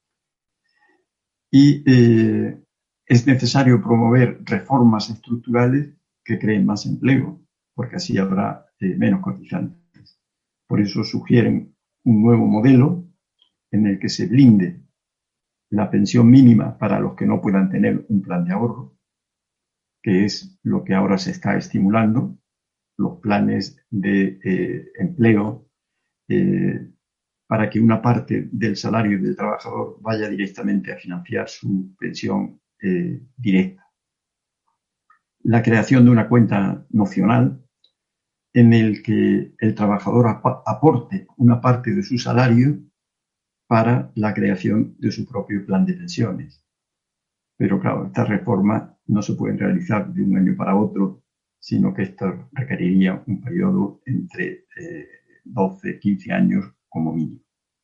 Y es necesario promover reformas estructurales que creen más empleo, porque así habrá menos cotizantes. Por eso sugieren un nuevo modelo en el que se blinde la pensión mínima para los que no puedan tener un plan de ahorro, que es lo que ahora se está estimulando, los planes de empleo para que una parte del salario del trabajador vaya directamente a financiar su pensión directa. La creación de una cuenta nocional en el que el trabajador aporte una parte de su salario para la creación de su propio plan de pensiones. Pero claro, estas reformas no se pueden realizar de un año para otro, sino que esto requeriría un periodo entre 12, 15 años como mínimo.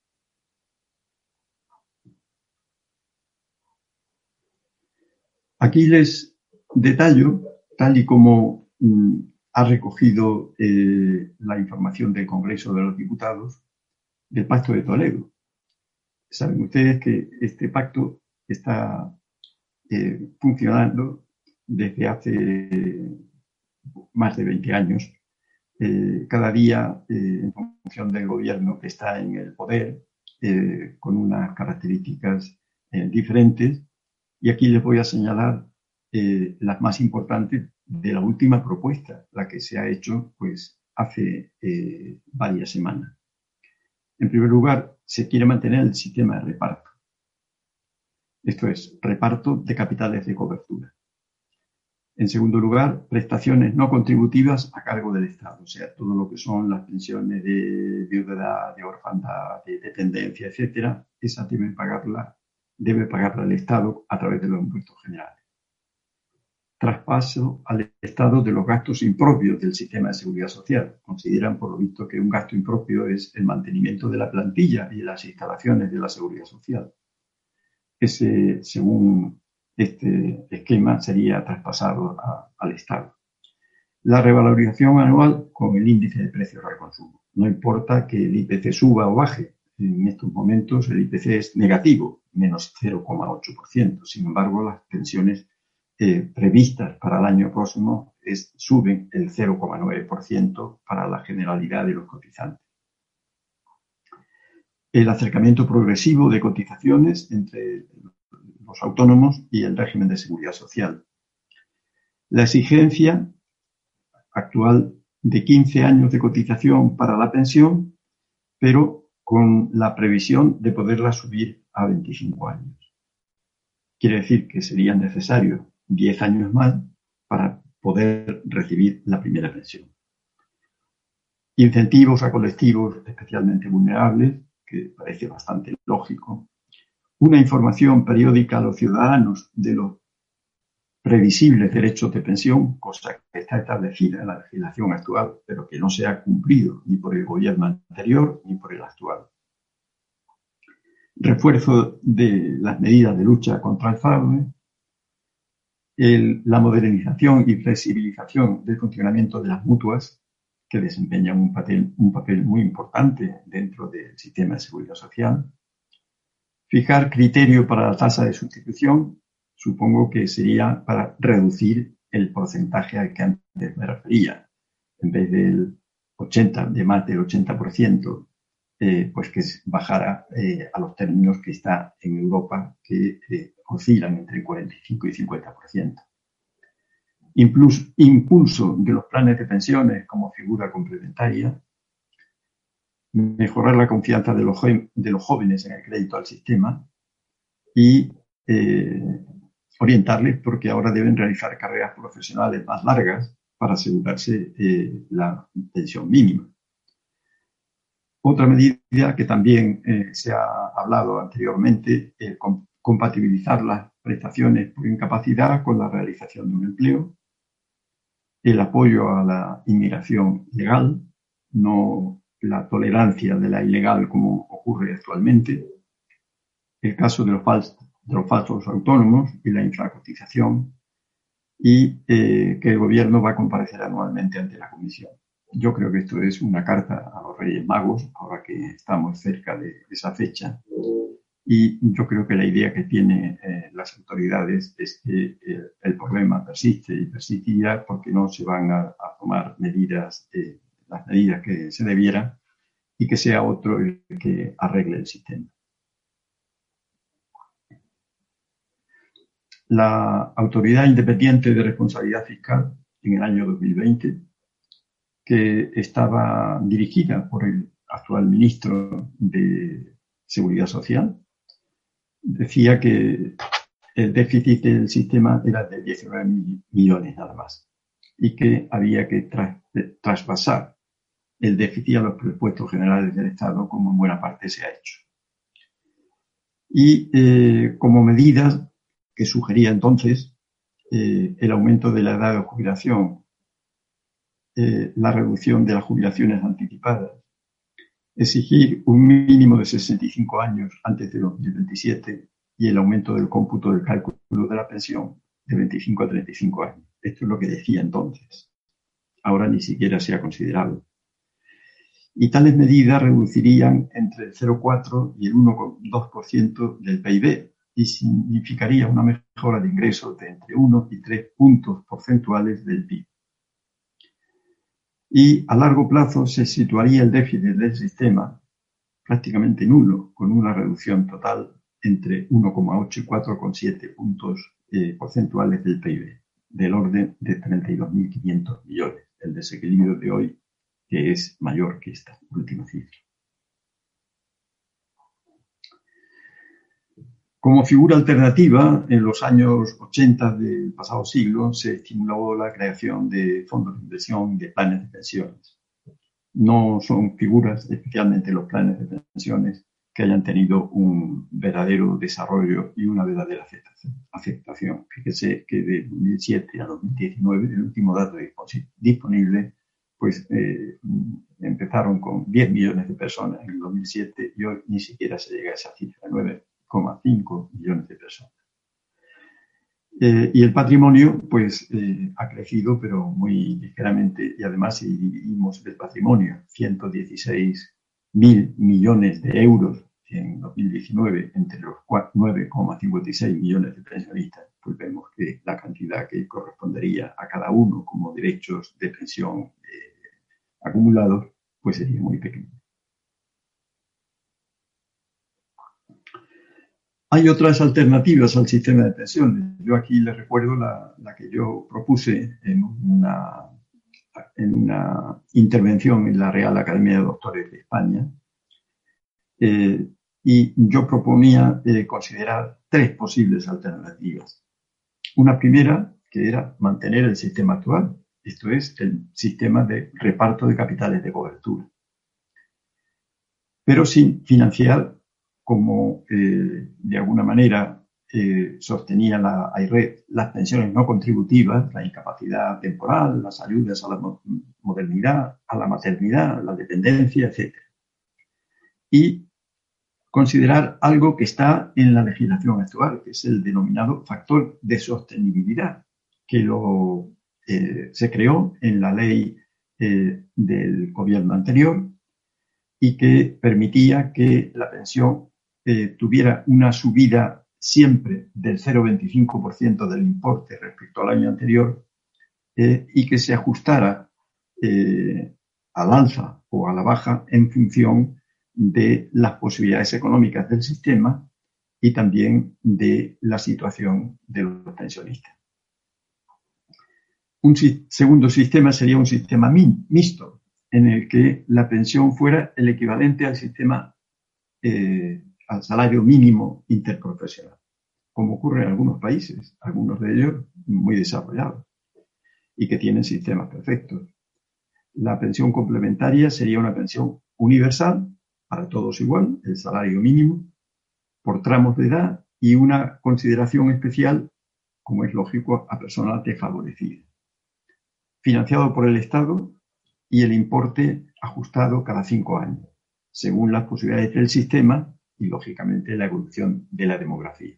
Aquí les detallo, tal y como ha recogido la información del Congreso de los Diputados, del Pacto de Toledo. Saben ustedes que este pacto está funcionando desde hace más de 20 años. Cada día, en función del gobierno que está en el poder, con unas características diferentes. Y aquí les voy a señalar las más importantes de la última propuesta, la que se ha hecho pues hace varias semanas. En primer lugar, se quiere mantener el sistema de reparto. Esto es, reparto de capitales de cobertura. En segundo lugar, prestaciones no contributivas a cargo del Estado, o sea, todo lo que son las pensiones de viudedad, de orfandad, de dependencia, etcétera, esa debe pagarla el Estado a través de los impuestos generales. Traspaso al Estado de los gastos impropios del sistema de seguridad social. Consideran, por lo visto, que un gasto impropio es el mantenimiento de la plantilla y de las instalaciones de la seguridad social. Ese, según este esquema, sería traspasado al Estado. La revalorización anual con el índice de precios al consumo. No importa que el IPC suba o baje. En estos momentos el IPC es negativo, menos 0,8%. Sin embargo, las pensiones previstas para el año próximo suben el 0,9% para la generalidad de los cotizantes. El acercamiento progresivo de cotizaciones entre los autónomos y el régimen de seguridad social. La exigencia actual de 15 años de cotización para la pensión, pero con la previsión de poderla subir a 25 años. Quiere decir que serían necesarios 10 años más para poder recibir la primera pensión. Incentivos a colectivos especialmente vulnerables, que parece bastante lógico. Una información periódica a los ciudadanos de los previsibles derechos de pensión, cosa que está establecida en la legislación actual, pero que no se ha cumplido ni por el gobierno anterior ni por el actual. Refuerzo de las medidas de lucha contra el fraude, la modernización y flexibilización del funcionamiento de las mutuas, que desempeñan un papel muy importante dentro del sistema de seguridad social. Fijar criterio para la tasa de sustitución, supongo que sería para reducir el porcentaje al que antes me refería. En vez del 80, de más del 80%, pues que bajara a los términos que está en Europa, que oscilan entre el 45 y 50%. Impulso de los planes de pensiones como figura complementaria. Mejorar la confianza de los jóvenes en el crédito al sistema y orientarles porque ahora deben realizar carreras profesionales más largas para asegurarse la pensión mínima. Otra medida que también se ha hablado anteriormente es compatibilizar las prestaciones por incapacidad con la realización de un empleo, el apoyo a la inmigración legal, no la tolerancia de la ilegal como ocurre actualmente, el caso de los falsos autónomos y la infracotización, y que el gobierno va a comparecer anualmente ante la Comisión. Yo creo que esto es una carta a los Reyes Magos, ahora que estamos cerca de esa fecha, y yo creo que la idea que tienen las autoridades es que el problema persiste y persistirá porque no se van a tomar las medidas que se debieran y que sea otro el que arregle el sistema. La Autoridad Independiente de Responsabilidad Fiscal en el año 2020, que estaba dirigida por el actual ministro de Seguridad Social, decía que el déficit del sistema era de 19 millones nada más y que había que trasvasar el déficit a los presupuestos generales del Estado, como en buena parte se ha hecho. Y como medidas que sugería entonces el aumento de la edad de jubilación, la reducción de las jubilaciones anticipadas, exigir un mínimo de 65 años antes de 2027 y el aumento del cómputo del cálculo de la pensión de 25 a 35 años. Esto es lo que decía entonces. Ahora ni siquiera se ha considerado. Y tales medidas reducirían entre el 0,4 y el 1,2% del PIB y significaría una mejora de ingresos de entre 1 y 3 puntos porcentuales del PIB. Y a largo plazo se situaría el déficit del sistema prácticamente nulo, con una reducción total entre 1,8 y 4,7 puntos porcentuales del PIB, del orden de 32.500 millones. El desequilibrio de hoy que es mayor que esta última cifra. Como figura alternativa, en los años 80 del pasado siglo se estimuló la creación de fondos de inversión y de planes de pensiones. No son figuras, especialmente los planes de pensiones, que hayan tenido un verdadero desarrollo y una verdadera aceptación. Fíjese que de 2007 a 2019, el último dato disponible, pues empezaron con 10 millones de personas en el 2007 y hoy ni siquiera se llega a esa cifra, 9,5 millones de personas. Y el patrimonio, pues, ha crecido, pero muy ligeramente, y además si dividimos el patrimonio, 116.000 millones de euros en 2019 entre los 9,56 millones de pensionistas, pues vemos que la cantidad que correspondería a cada uno como derechos de pensión acumulados, pues sería muy pequeño. Hay otras alternativas al sistema de pensiones. Yo aquí les recuerdo la que yo propuse en una intervención en la Real Academia de Doctores de España. Y yo proponía considerar 3 posibles alternativas. Una primera, que era mantener el sistema actual, esto es, el sistema de reparto de capitales de cobertura, pero sin financiar como de alguna manera sostenía la AIREF, las pensiones no contributivas, la incapacidad temporal, las ayudas a la modernidad, a la maternidad, la dependencia, etc. Y considerar algo que está en la legislación actual, que es el denominado factor de sostenibilidad, que se creó en la ley del gobierno anterior y que permitía que la pensión tuviera una subida siempre del 0,25% del importe respecto al año anterior y que se ajustara al alza o a la baja en función de las posibilidades económicas del sistema y también de la situación de los pensionistas. Un segundo sistema sería un sistema mixto, en el que la pensión fuera el equivalente al sistema, al salario mínimo interprofesional, como ocurre en algunos países, algunos de ellos muy desarrollados, y que tienen sistemas perfectos. La pensión complementaria sería una pensión universal, para todos igual, el salario mínimo, por tramos de edad y una consideración especial, como es lógico, a personas desfavorecidas. Financiado por el Estado y el importe ajustado cada 5 años, según las posibilidades del sistema y, lógicamente, la evolución de la demografía.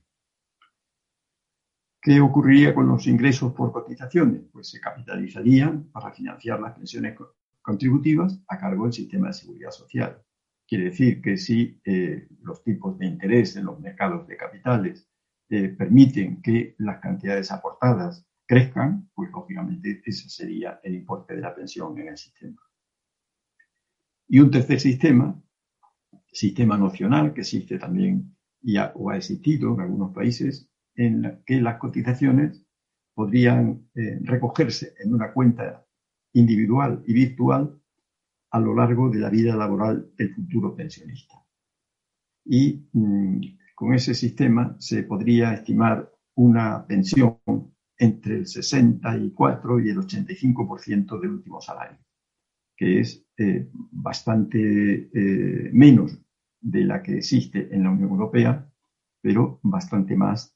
¿Qué ocurriría con los ingresos por cotizaciones? Pues se capitalizarían para financiar las pensiones contributivas a cargo del sistema de seguridad social. Quiere decir que si los tipos de interés en los mercados de capitales permiten que las cantidades aportadas crezcan, pues lógicamente ese sería el importe de la pensión en el sistema. Y un tercer sistema nocional, que existe también o ha existido en algunos países, en que las cotizaciones podrían recogerse en una cuenta individual y virtual a lo largo de la vida laboral del futuro pensionista. Y con ese sistema se podría estimar una pensión entre el 64 y el 85% del último salario, que es bastante menos de la que existe en la Unión Europea, pero bastante más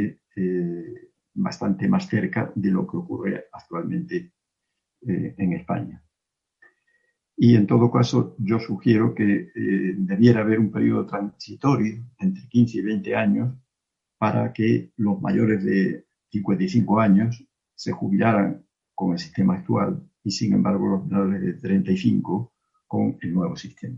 cerca de lo que ocurre actualmente en España. Y en todo caso, yo sugiero que debiera haber un periodo transitorio entre 15 y 20 años para que los mayores de 55 años se jubilaran con el sistema actual y, sin embargo, los menores de 35 con el nuevo sistema.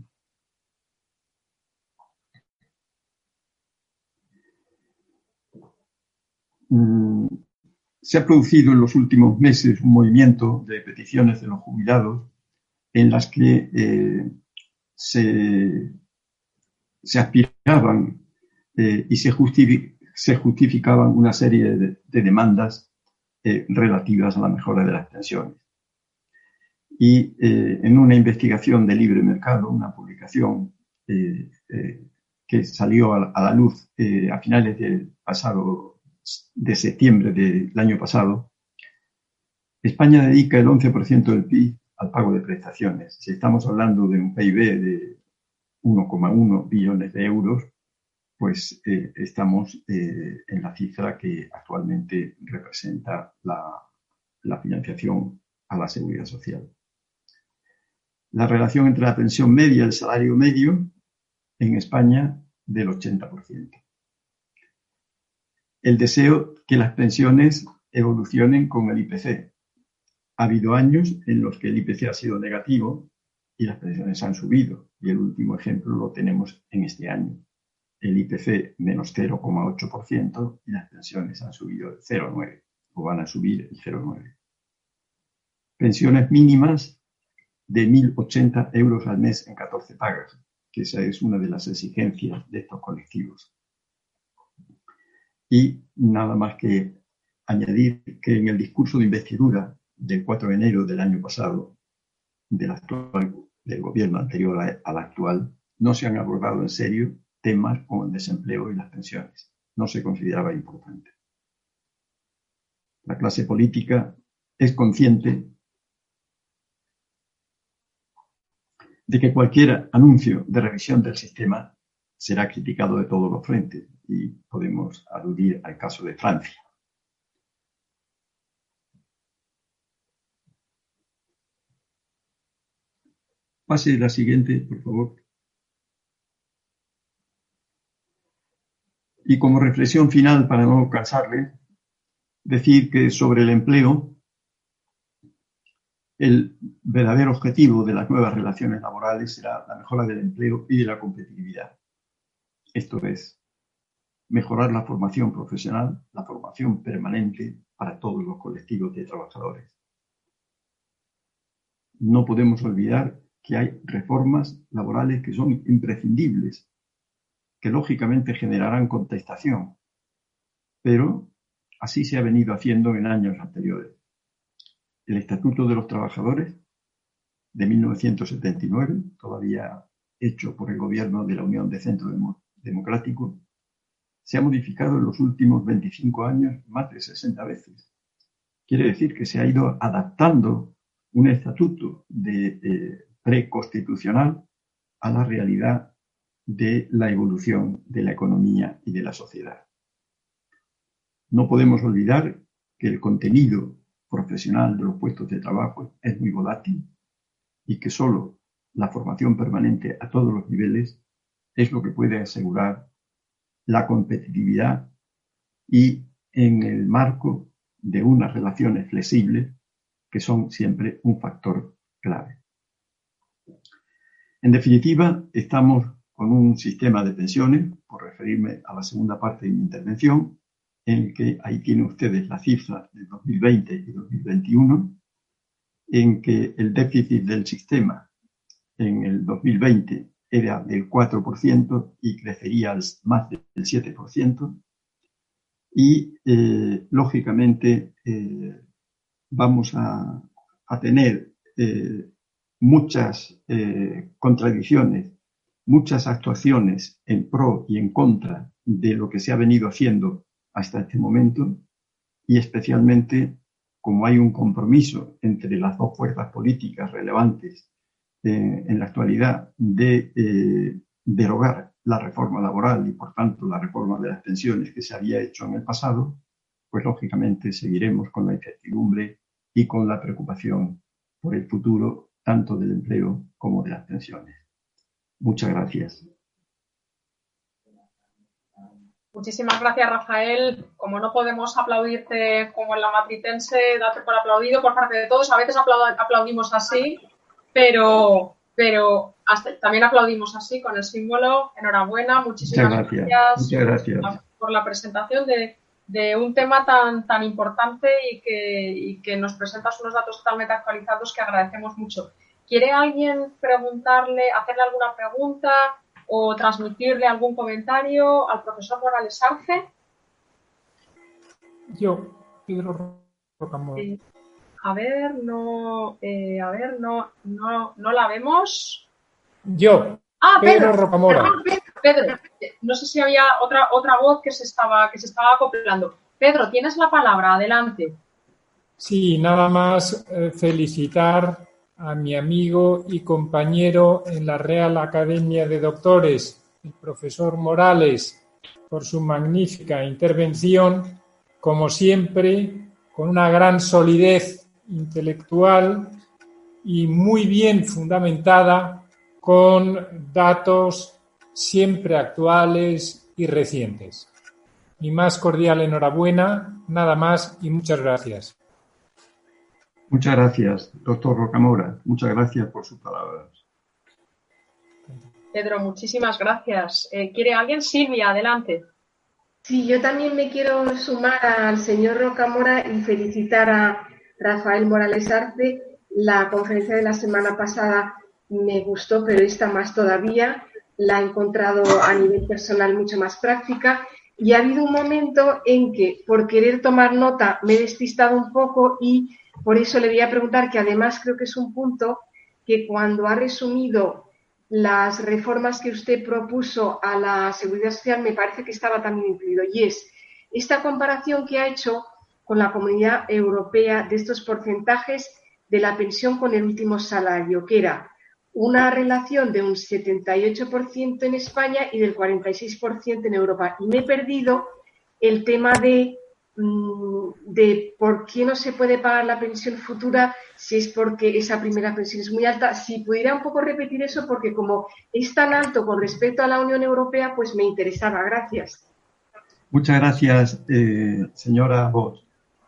Se ha producido en los últimos meses un movimiento de peticiones de los jubilados en las que se aspiraban y se justificaban una serie de demandas relativas a la mejora de las pensiones. Y en una investigación de Libre Mercado, una publicación que salió a la luz a finales de septiembre del año pasado, España dedica el 11% del PIB al pago de prestaciones. Si estamos hablando de un PIB de 1,1 billones de euros, pues estamos en la cifra que actualmente representa la financiación a la seguridad social. La relación entre la pensión media y el salario medio en España del 80%. El deseo que las pensiones evolucionen con el IPC. Ha habido años en los que el IPC ha sido negativo y las pensiones han subido, y el último ejemplo lo tenemos en este año. El IPC menos 0,8% y las pensiones han subido el 0,9% o van a subir el 0,9%. Pensiones mínimas de 1.080 euros al mes en 14 pagas, que esa es una de las exigencias de estos colectivos. Y nada más que añadir que en el discurso de investidura del 4 de enero del año pasado, del gobierno anterior al actual, no se han abordado en serio temas como el desempleo y las pensiones. No se consideraba importante. La clase política es consciente de que cualquier anuncio de revisión del sistema será criticado de todos los frentes, y podemos aludir al caso de Francia. Pase la siguiente, por favor. Y como reflexión final, para no cansarle, decir que sobre el empleo, el verdadero objetivo de las nuevas relaciones laborales será la mejora del empleo y de la competitividad. Esto es, mejorar la formación profesional, la formación permanente para todos los colectivos de trabajadores. No podemos olvidar que hay reformas laborales que son imprescindibles, que lógicamente generarán contestación, pero así se ha venido haciendo en años anteriores. El Estatuto de los Trabajadores de 1979, todavía hecho por el gobierno de la Unión de Centro Democrático, se ha modificado en los últimos 25 años más de 60 veces. Quiere decir que se ha ido adaptando un estatuto preconstitucional a la realidad de la evolución de la economía y de la sociedad. No podemos olvidar que el contenido profesional de los puestos de trabajo es muy volátil y que solo la formación permanente a todos los niveles es lo que puede asegurar la competitividad y en el marco de unas relaciones flexibles que son siempre un factor clave. En definitiva, estamos con un sistema de pensiones, por referirme a la segunda parte de mi intervención, en el que ahí tienen ustedes las cifras de 2020 y 2021, en que el déficit del sistema en el 2020 era del 4% y crecería al más del 7%, y lógicamente vamos a tener muchas contradicciones, muchas actuaciones en pro y en contra de lo que se ha venido haciendo hasta este momento, y especialmente como hay un compromiso entre las dos fuerzas políticas relevantes en la actualidad de derogar la reforma laboral y, por tanto, la reforma de las pensiones que se había hecho en el pasado, pues lógicamente seguiremos con la incertidumbre y con la preocupación por el futuro tanto del empleo como de las pensiones. Muchas gracias. Muchísimas gracias, Rafael. Como no podemos aplaudirte como en la Matritense, date por aplaudido por parte de todos. A veces aplaudimos así, pero también aplaudimos así con el símbolo. Enhorabuena, muchísimas gracias. Muchas gracias por la presentación de un tema tan importante y que nos presentas unos datos totalmente actualizados que agradecemos mucho. ¿Quiere alguien hacerle alguna pregunta o transmitirle algún comentario al profesor Morales Arce? Yo, Pedro Rocamora. No la vemos. Yo, Pedro Rocamora. Pedro, no sé si había otra voz que se estaba acoplando. Pedro, tienes la palabra, adelante. Sí, nada más felicitar a mi amigo y compañero en la Real Academia de Doctores, el profesor Morales, por su magnífica intervención, como siempre, con una gran solidez intelectual y muy bien fundamentada con datos siempre actuales y recientes. Mi más cordial enhorabuena, nada más y muchas gracias. Muchas gracias, doctor Rocamora. Muchas gracias por sus palabras. Pedro, muchísimas gracias. ¿Quiere alguien? Silvia, adelante. Sí, yo también me quiero sumar al señor Rocamora y felicitar a Rafael Morales Arce. La conferencia de la semana pasada me gustó, pero esta más todavía. La he encontrado a nivel personal mucho más práctica. Y ha habido un momento en que, por querer tomar nota, me he despistado un poco y por eso le voy a preguntar, que además creo que es un punto que cuando ha resumido las reformas que usted propuso a la Seguridad Social me parece que estaba también incluido. Y es esta comparación que ha hecho con la Comunidad Europea de estos porcentajes de la pensión con el último salario, que era una relación de un 78% en España y del 46% en Europa. Y me he perdido el tema de por qué no se puede pagar la pensión futura, si es porque esa primera pensión es muy alta. Si pudiera un poco repetir eso, porque como es tan alto con respecto a la Unión Europea, pues me interesaba. Gracias. Muchas gracias, señora Bosch.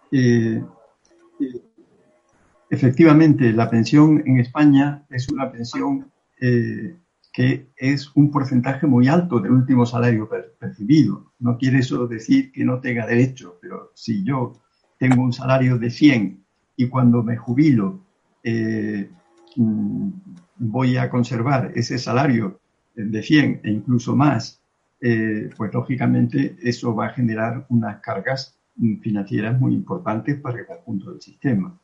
Efectivamente, la pensión en España es una pensión que es un porcentaje muy alto del último salario percibido. No quiere eso decir que no tenga derecho, pero si yo tengo un salario de 100 y cuando me jubilo voy a conservar ese salario de 100 e incluso más, pues lógicamente eso va a generar unas cargas financieras muy importantes para el conjunto del sistema.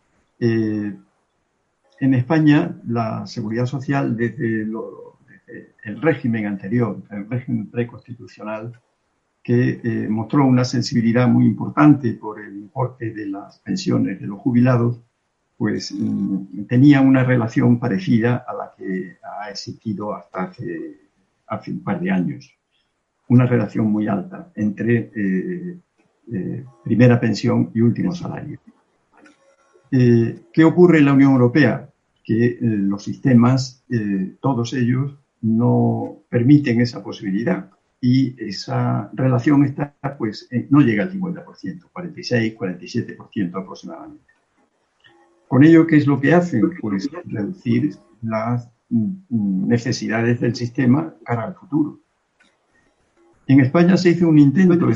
En España, la seguridad social, desde el régimen anterior, el régimen preconstitucional, que mostró una sensibilidad muy importante por el importe de las pensiones de los jubilados, pues tenía una relación parecida a la que ha existido hasta hace un par de años. Una relación muy alta entre primera pensión y último salario. ¿Qué ocurre en la Unión Europea? Que los sistemas, todos ellos, no permiten esa posibilidad y esa relación está, pues, no llega al 50%, 46, 47% aproximadamente. Con ello, ¿qué es lo que hacen? Pues reducir las necesidades del sistema cara al futuro. En España se hizo un intento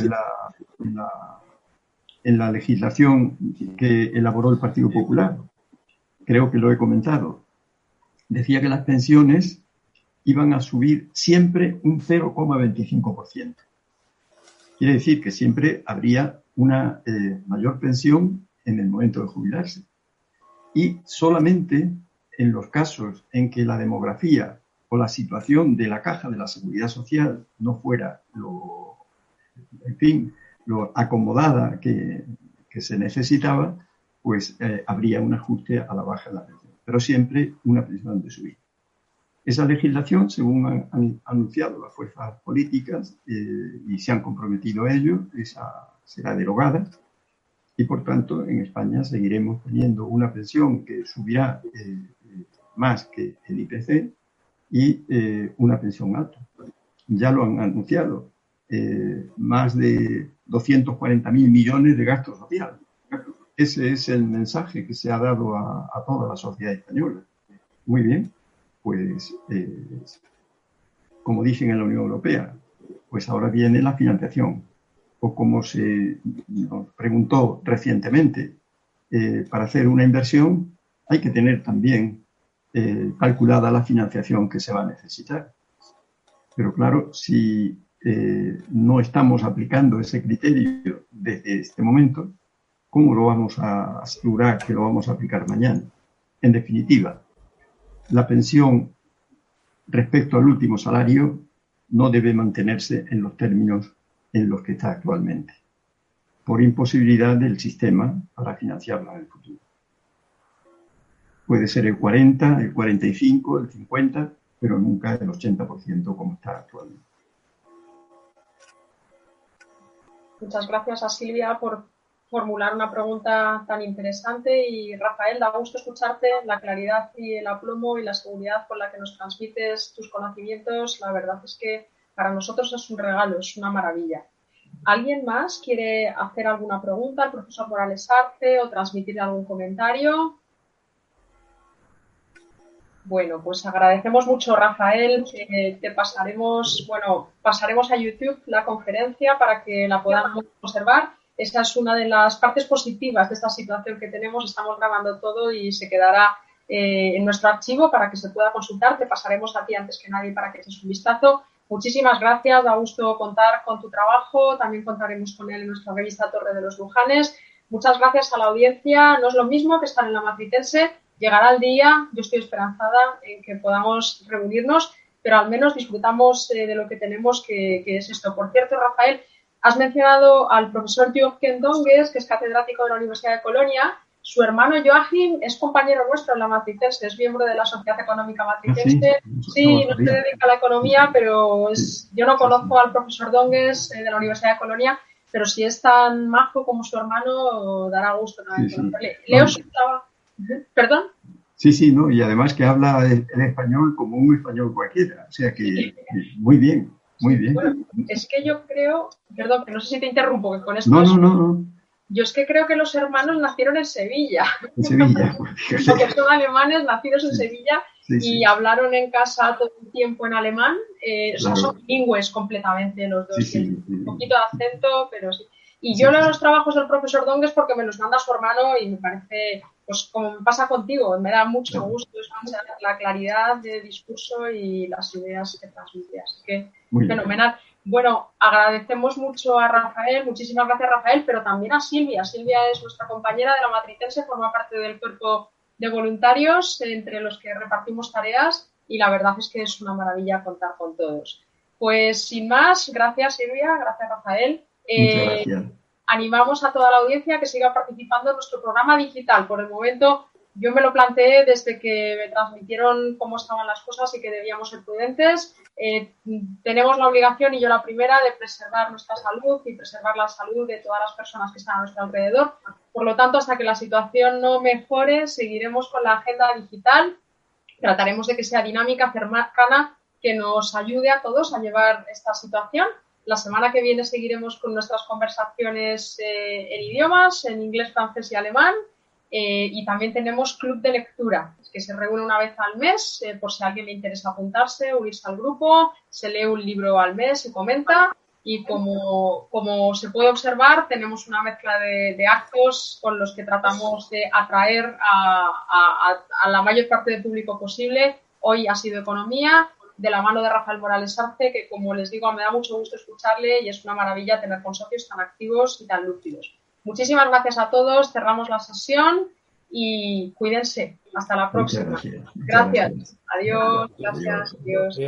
en la legislación que elaboró el Partido Popular. Creo que lo he comentado. Decía que las pensiones iban a subir siempre un 0,25%. Quiere decir que siempre habría una mayor pensión en el momento de jubilarse. Y solamente en los casos en que la demografía o la situación de la caja de la Seguridad Social no fuera lo acomodada que que se necesitaba, pues habría un ajuste a la baja de la pensión, pero siempre una pensión de subida. Esa legislación, según han anunciado las fuerzas políticas y se han comprometido a ello, esa será derogada y, por tanto, en España seguiremos teniendo una pensión que subirá más que el IPC y una pensión alta. Ya lo han anunciado, más de 240.000 millones de gasto social. Ese es el mensaje que se ha dado a toda la sociedad española. Muy bien, pues como dicen en la Unión Europea, pues ahora viene la financiación. O como se nos preguntó recientemente, para hacer una inversión hay que tener también calculada la financiación que se va a necesitar. Pero claro, si no estamos aplicando ese criterio desde este momento, ¿cómo lo vamos a asegurar que lo vamos a aplicar mañana? En definitiva, la pensión respecto al último salario no debe mantenerse en los términos en los que está actualmente, por imposibilidad del sistema para financiarla en el futuro. Puede ser el 40, el 45, el 50, pero nunca el 80% como está actualmente. Muchas gracias a Silvia por formular una pregunta tan interesante y Rafael, da gusto escucharte, la claridad y el aplomo y la seguridad con la que nos transmites tus conocimientos, la verdad es que para nosotros es un regalo, es una maravilla. ¿Alguien más quiere hacer alguna pregunta al profesor Morales Arce o transmitir algún comentario? Bueno, pues agradecemos mucho, Rafael, que te pasaremos a YouTube la conferencia para que la podamos observar. Esa es una de las partes positivas de esta situación que tenemos. Estamos grabando todo y se quedará en nuestro archivo para que se pueda consultar. Te pasaremos a ti antes que nadie para que eches un vistazo. Muchísimas gracias, da gusto contar con tu trabajo. También contaremos con él en nuestra revista Torre de los Lujanes. Muchas gracias a la audiencia. No es lo mismo que estar en la Matritense. Llegará el día, yo estoy esperanzada en que podamos reunirnos, pero al menos disfrutamos de lo que tenemos, que es esto. Por cierto, Rafael, has mencionado al profesor Joachim Donges, que es catedrático de la Universidad de Colonia. Su hermano Joachim es compañero nuestro en la Matritense, es miembro de la Sociedad Económica Matritense. Sí, no se dedica a la economía, pero yo no conozco al profesor Donges de la Universidad de Colonia, pero si es tan majo como su hermano, dará gusto también conocerle. Leo su trabajo. ¿Perdón? Sí, ¿no? Y además que habla el español como un español cualquiera. O sea que muy bien, muy bien. Bueno, es que yo creo, perdón, que no sé si te interrumpo, que con esto No. Yo es que creo que los hermanos nacieron en Sevilla. En Sevilla. Porque son alemanes, nacidos en Sevilla y hablaron en casa todo el tiempo en alemán. O sea, son bilingües completamente los dos. Un poquito de acento, pero sí. Y yo leo los trabajos del profesor Donges porque me los manda su hermano y me parece, pues como me pasa contigo, me da mucho gusto escuchar la claridad de discurso y las ideas que transmite. Así que fenomenal. Bueno, agradecemos mucho a Rafael, muchísimas gracias Rafael, pero también a Silvia. Silvia es nuestra compañera de la Matritense, forma parte del cuerpo de voluntarios entre los que repartimos tareas y la verdad es que es una maravilla contar con todos. Pues sin más, gracias Silvia, gracias Rafael. Muchas gracias. Animamos a toda la audiencia que siga participando en nuestro programa digital. Por el momento, yo me lo planteé desde que me transmitieron cómo estaban las cosas y que debíamos ser prudentes. Tenemos la obligación, y yo la primera, de preservar nuestra salud y preservar la salud de todas las personas que están a nuestro alrededor. Por lo tanto, hasta que la situación no mejore, seguiremos con la agenda digital. Trataremos de que sea dinámica, cercana, que nos ayude a todos a llevar esta situación. La semana que viene seguiremos con nuestras conversaciones en idiomas, en inglés, francés y alemán. Y también tenemos club de lectura, que se reúne una vez al mes, por si a alguien le interesa apuntarse, unirse al grupo. Se lee un libro al mes, se comenta. Y como se puede observar, tenemos una mezcla de actos con los que tratamos de atraer a la mayor parte del público posible. Hoy ha sido economía, de la mano de Rafael Morales Arce, que como les digo, me da mucho gusto escucharle y es una maravilla tener consocios tan activos y tan lúcidos. Muchísimas gracias a todos, cerramos la sesión y cuídense. Hasta la próxima. Gracias. Adiós, gracias, adiós.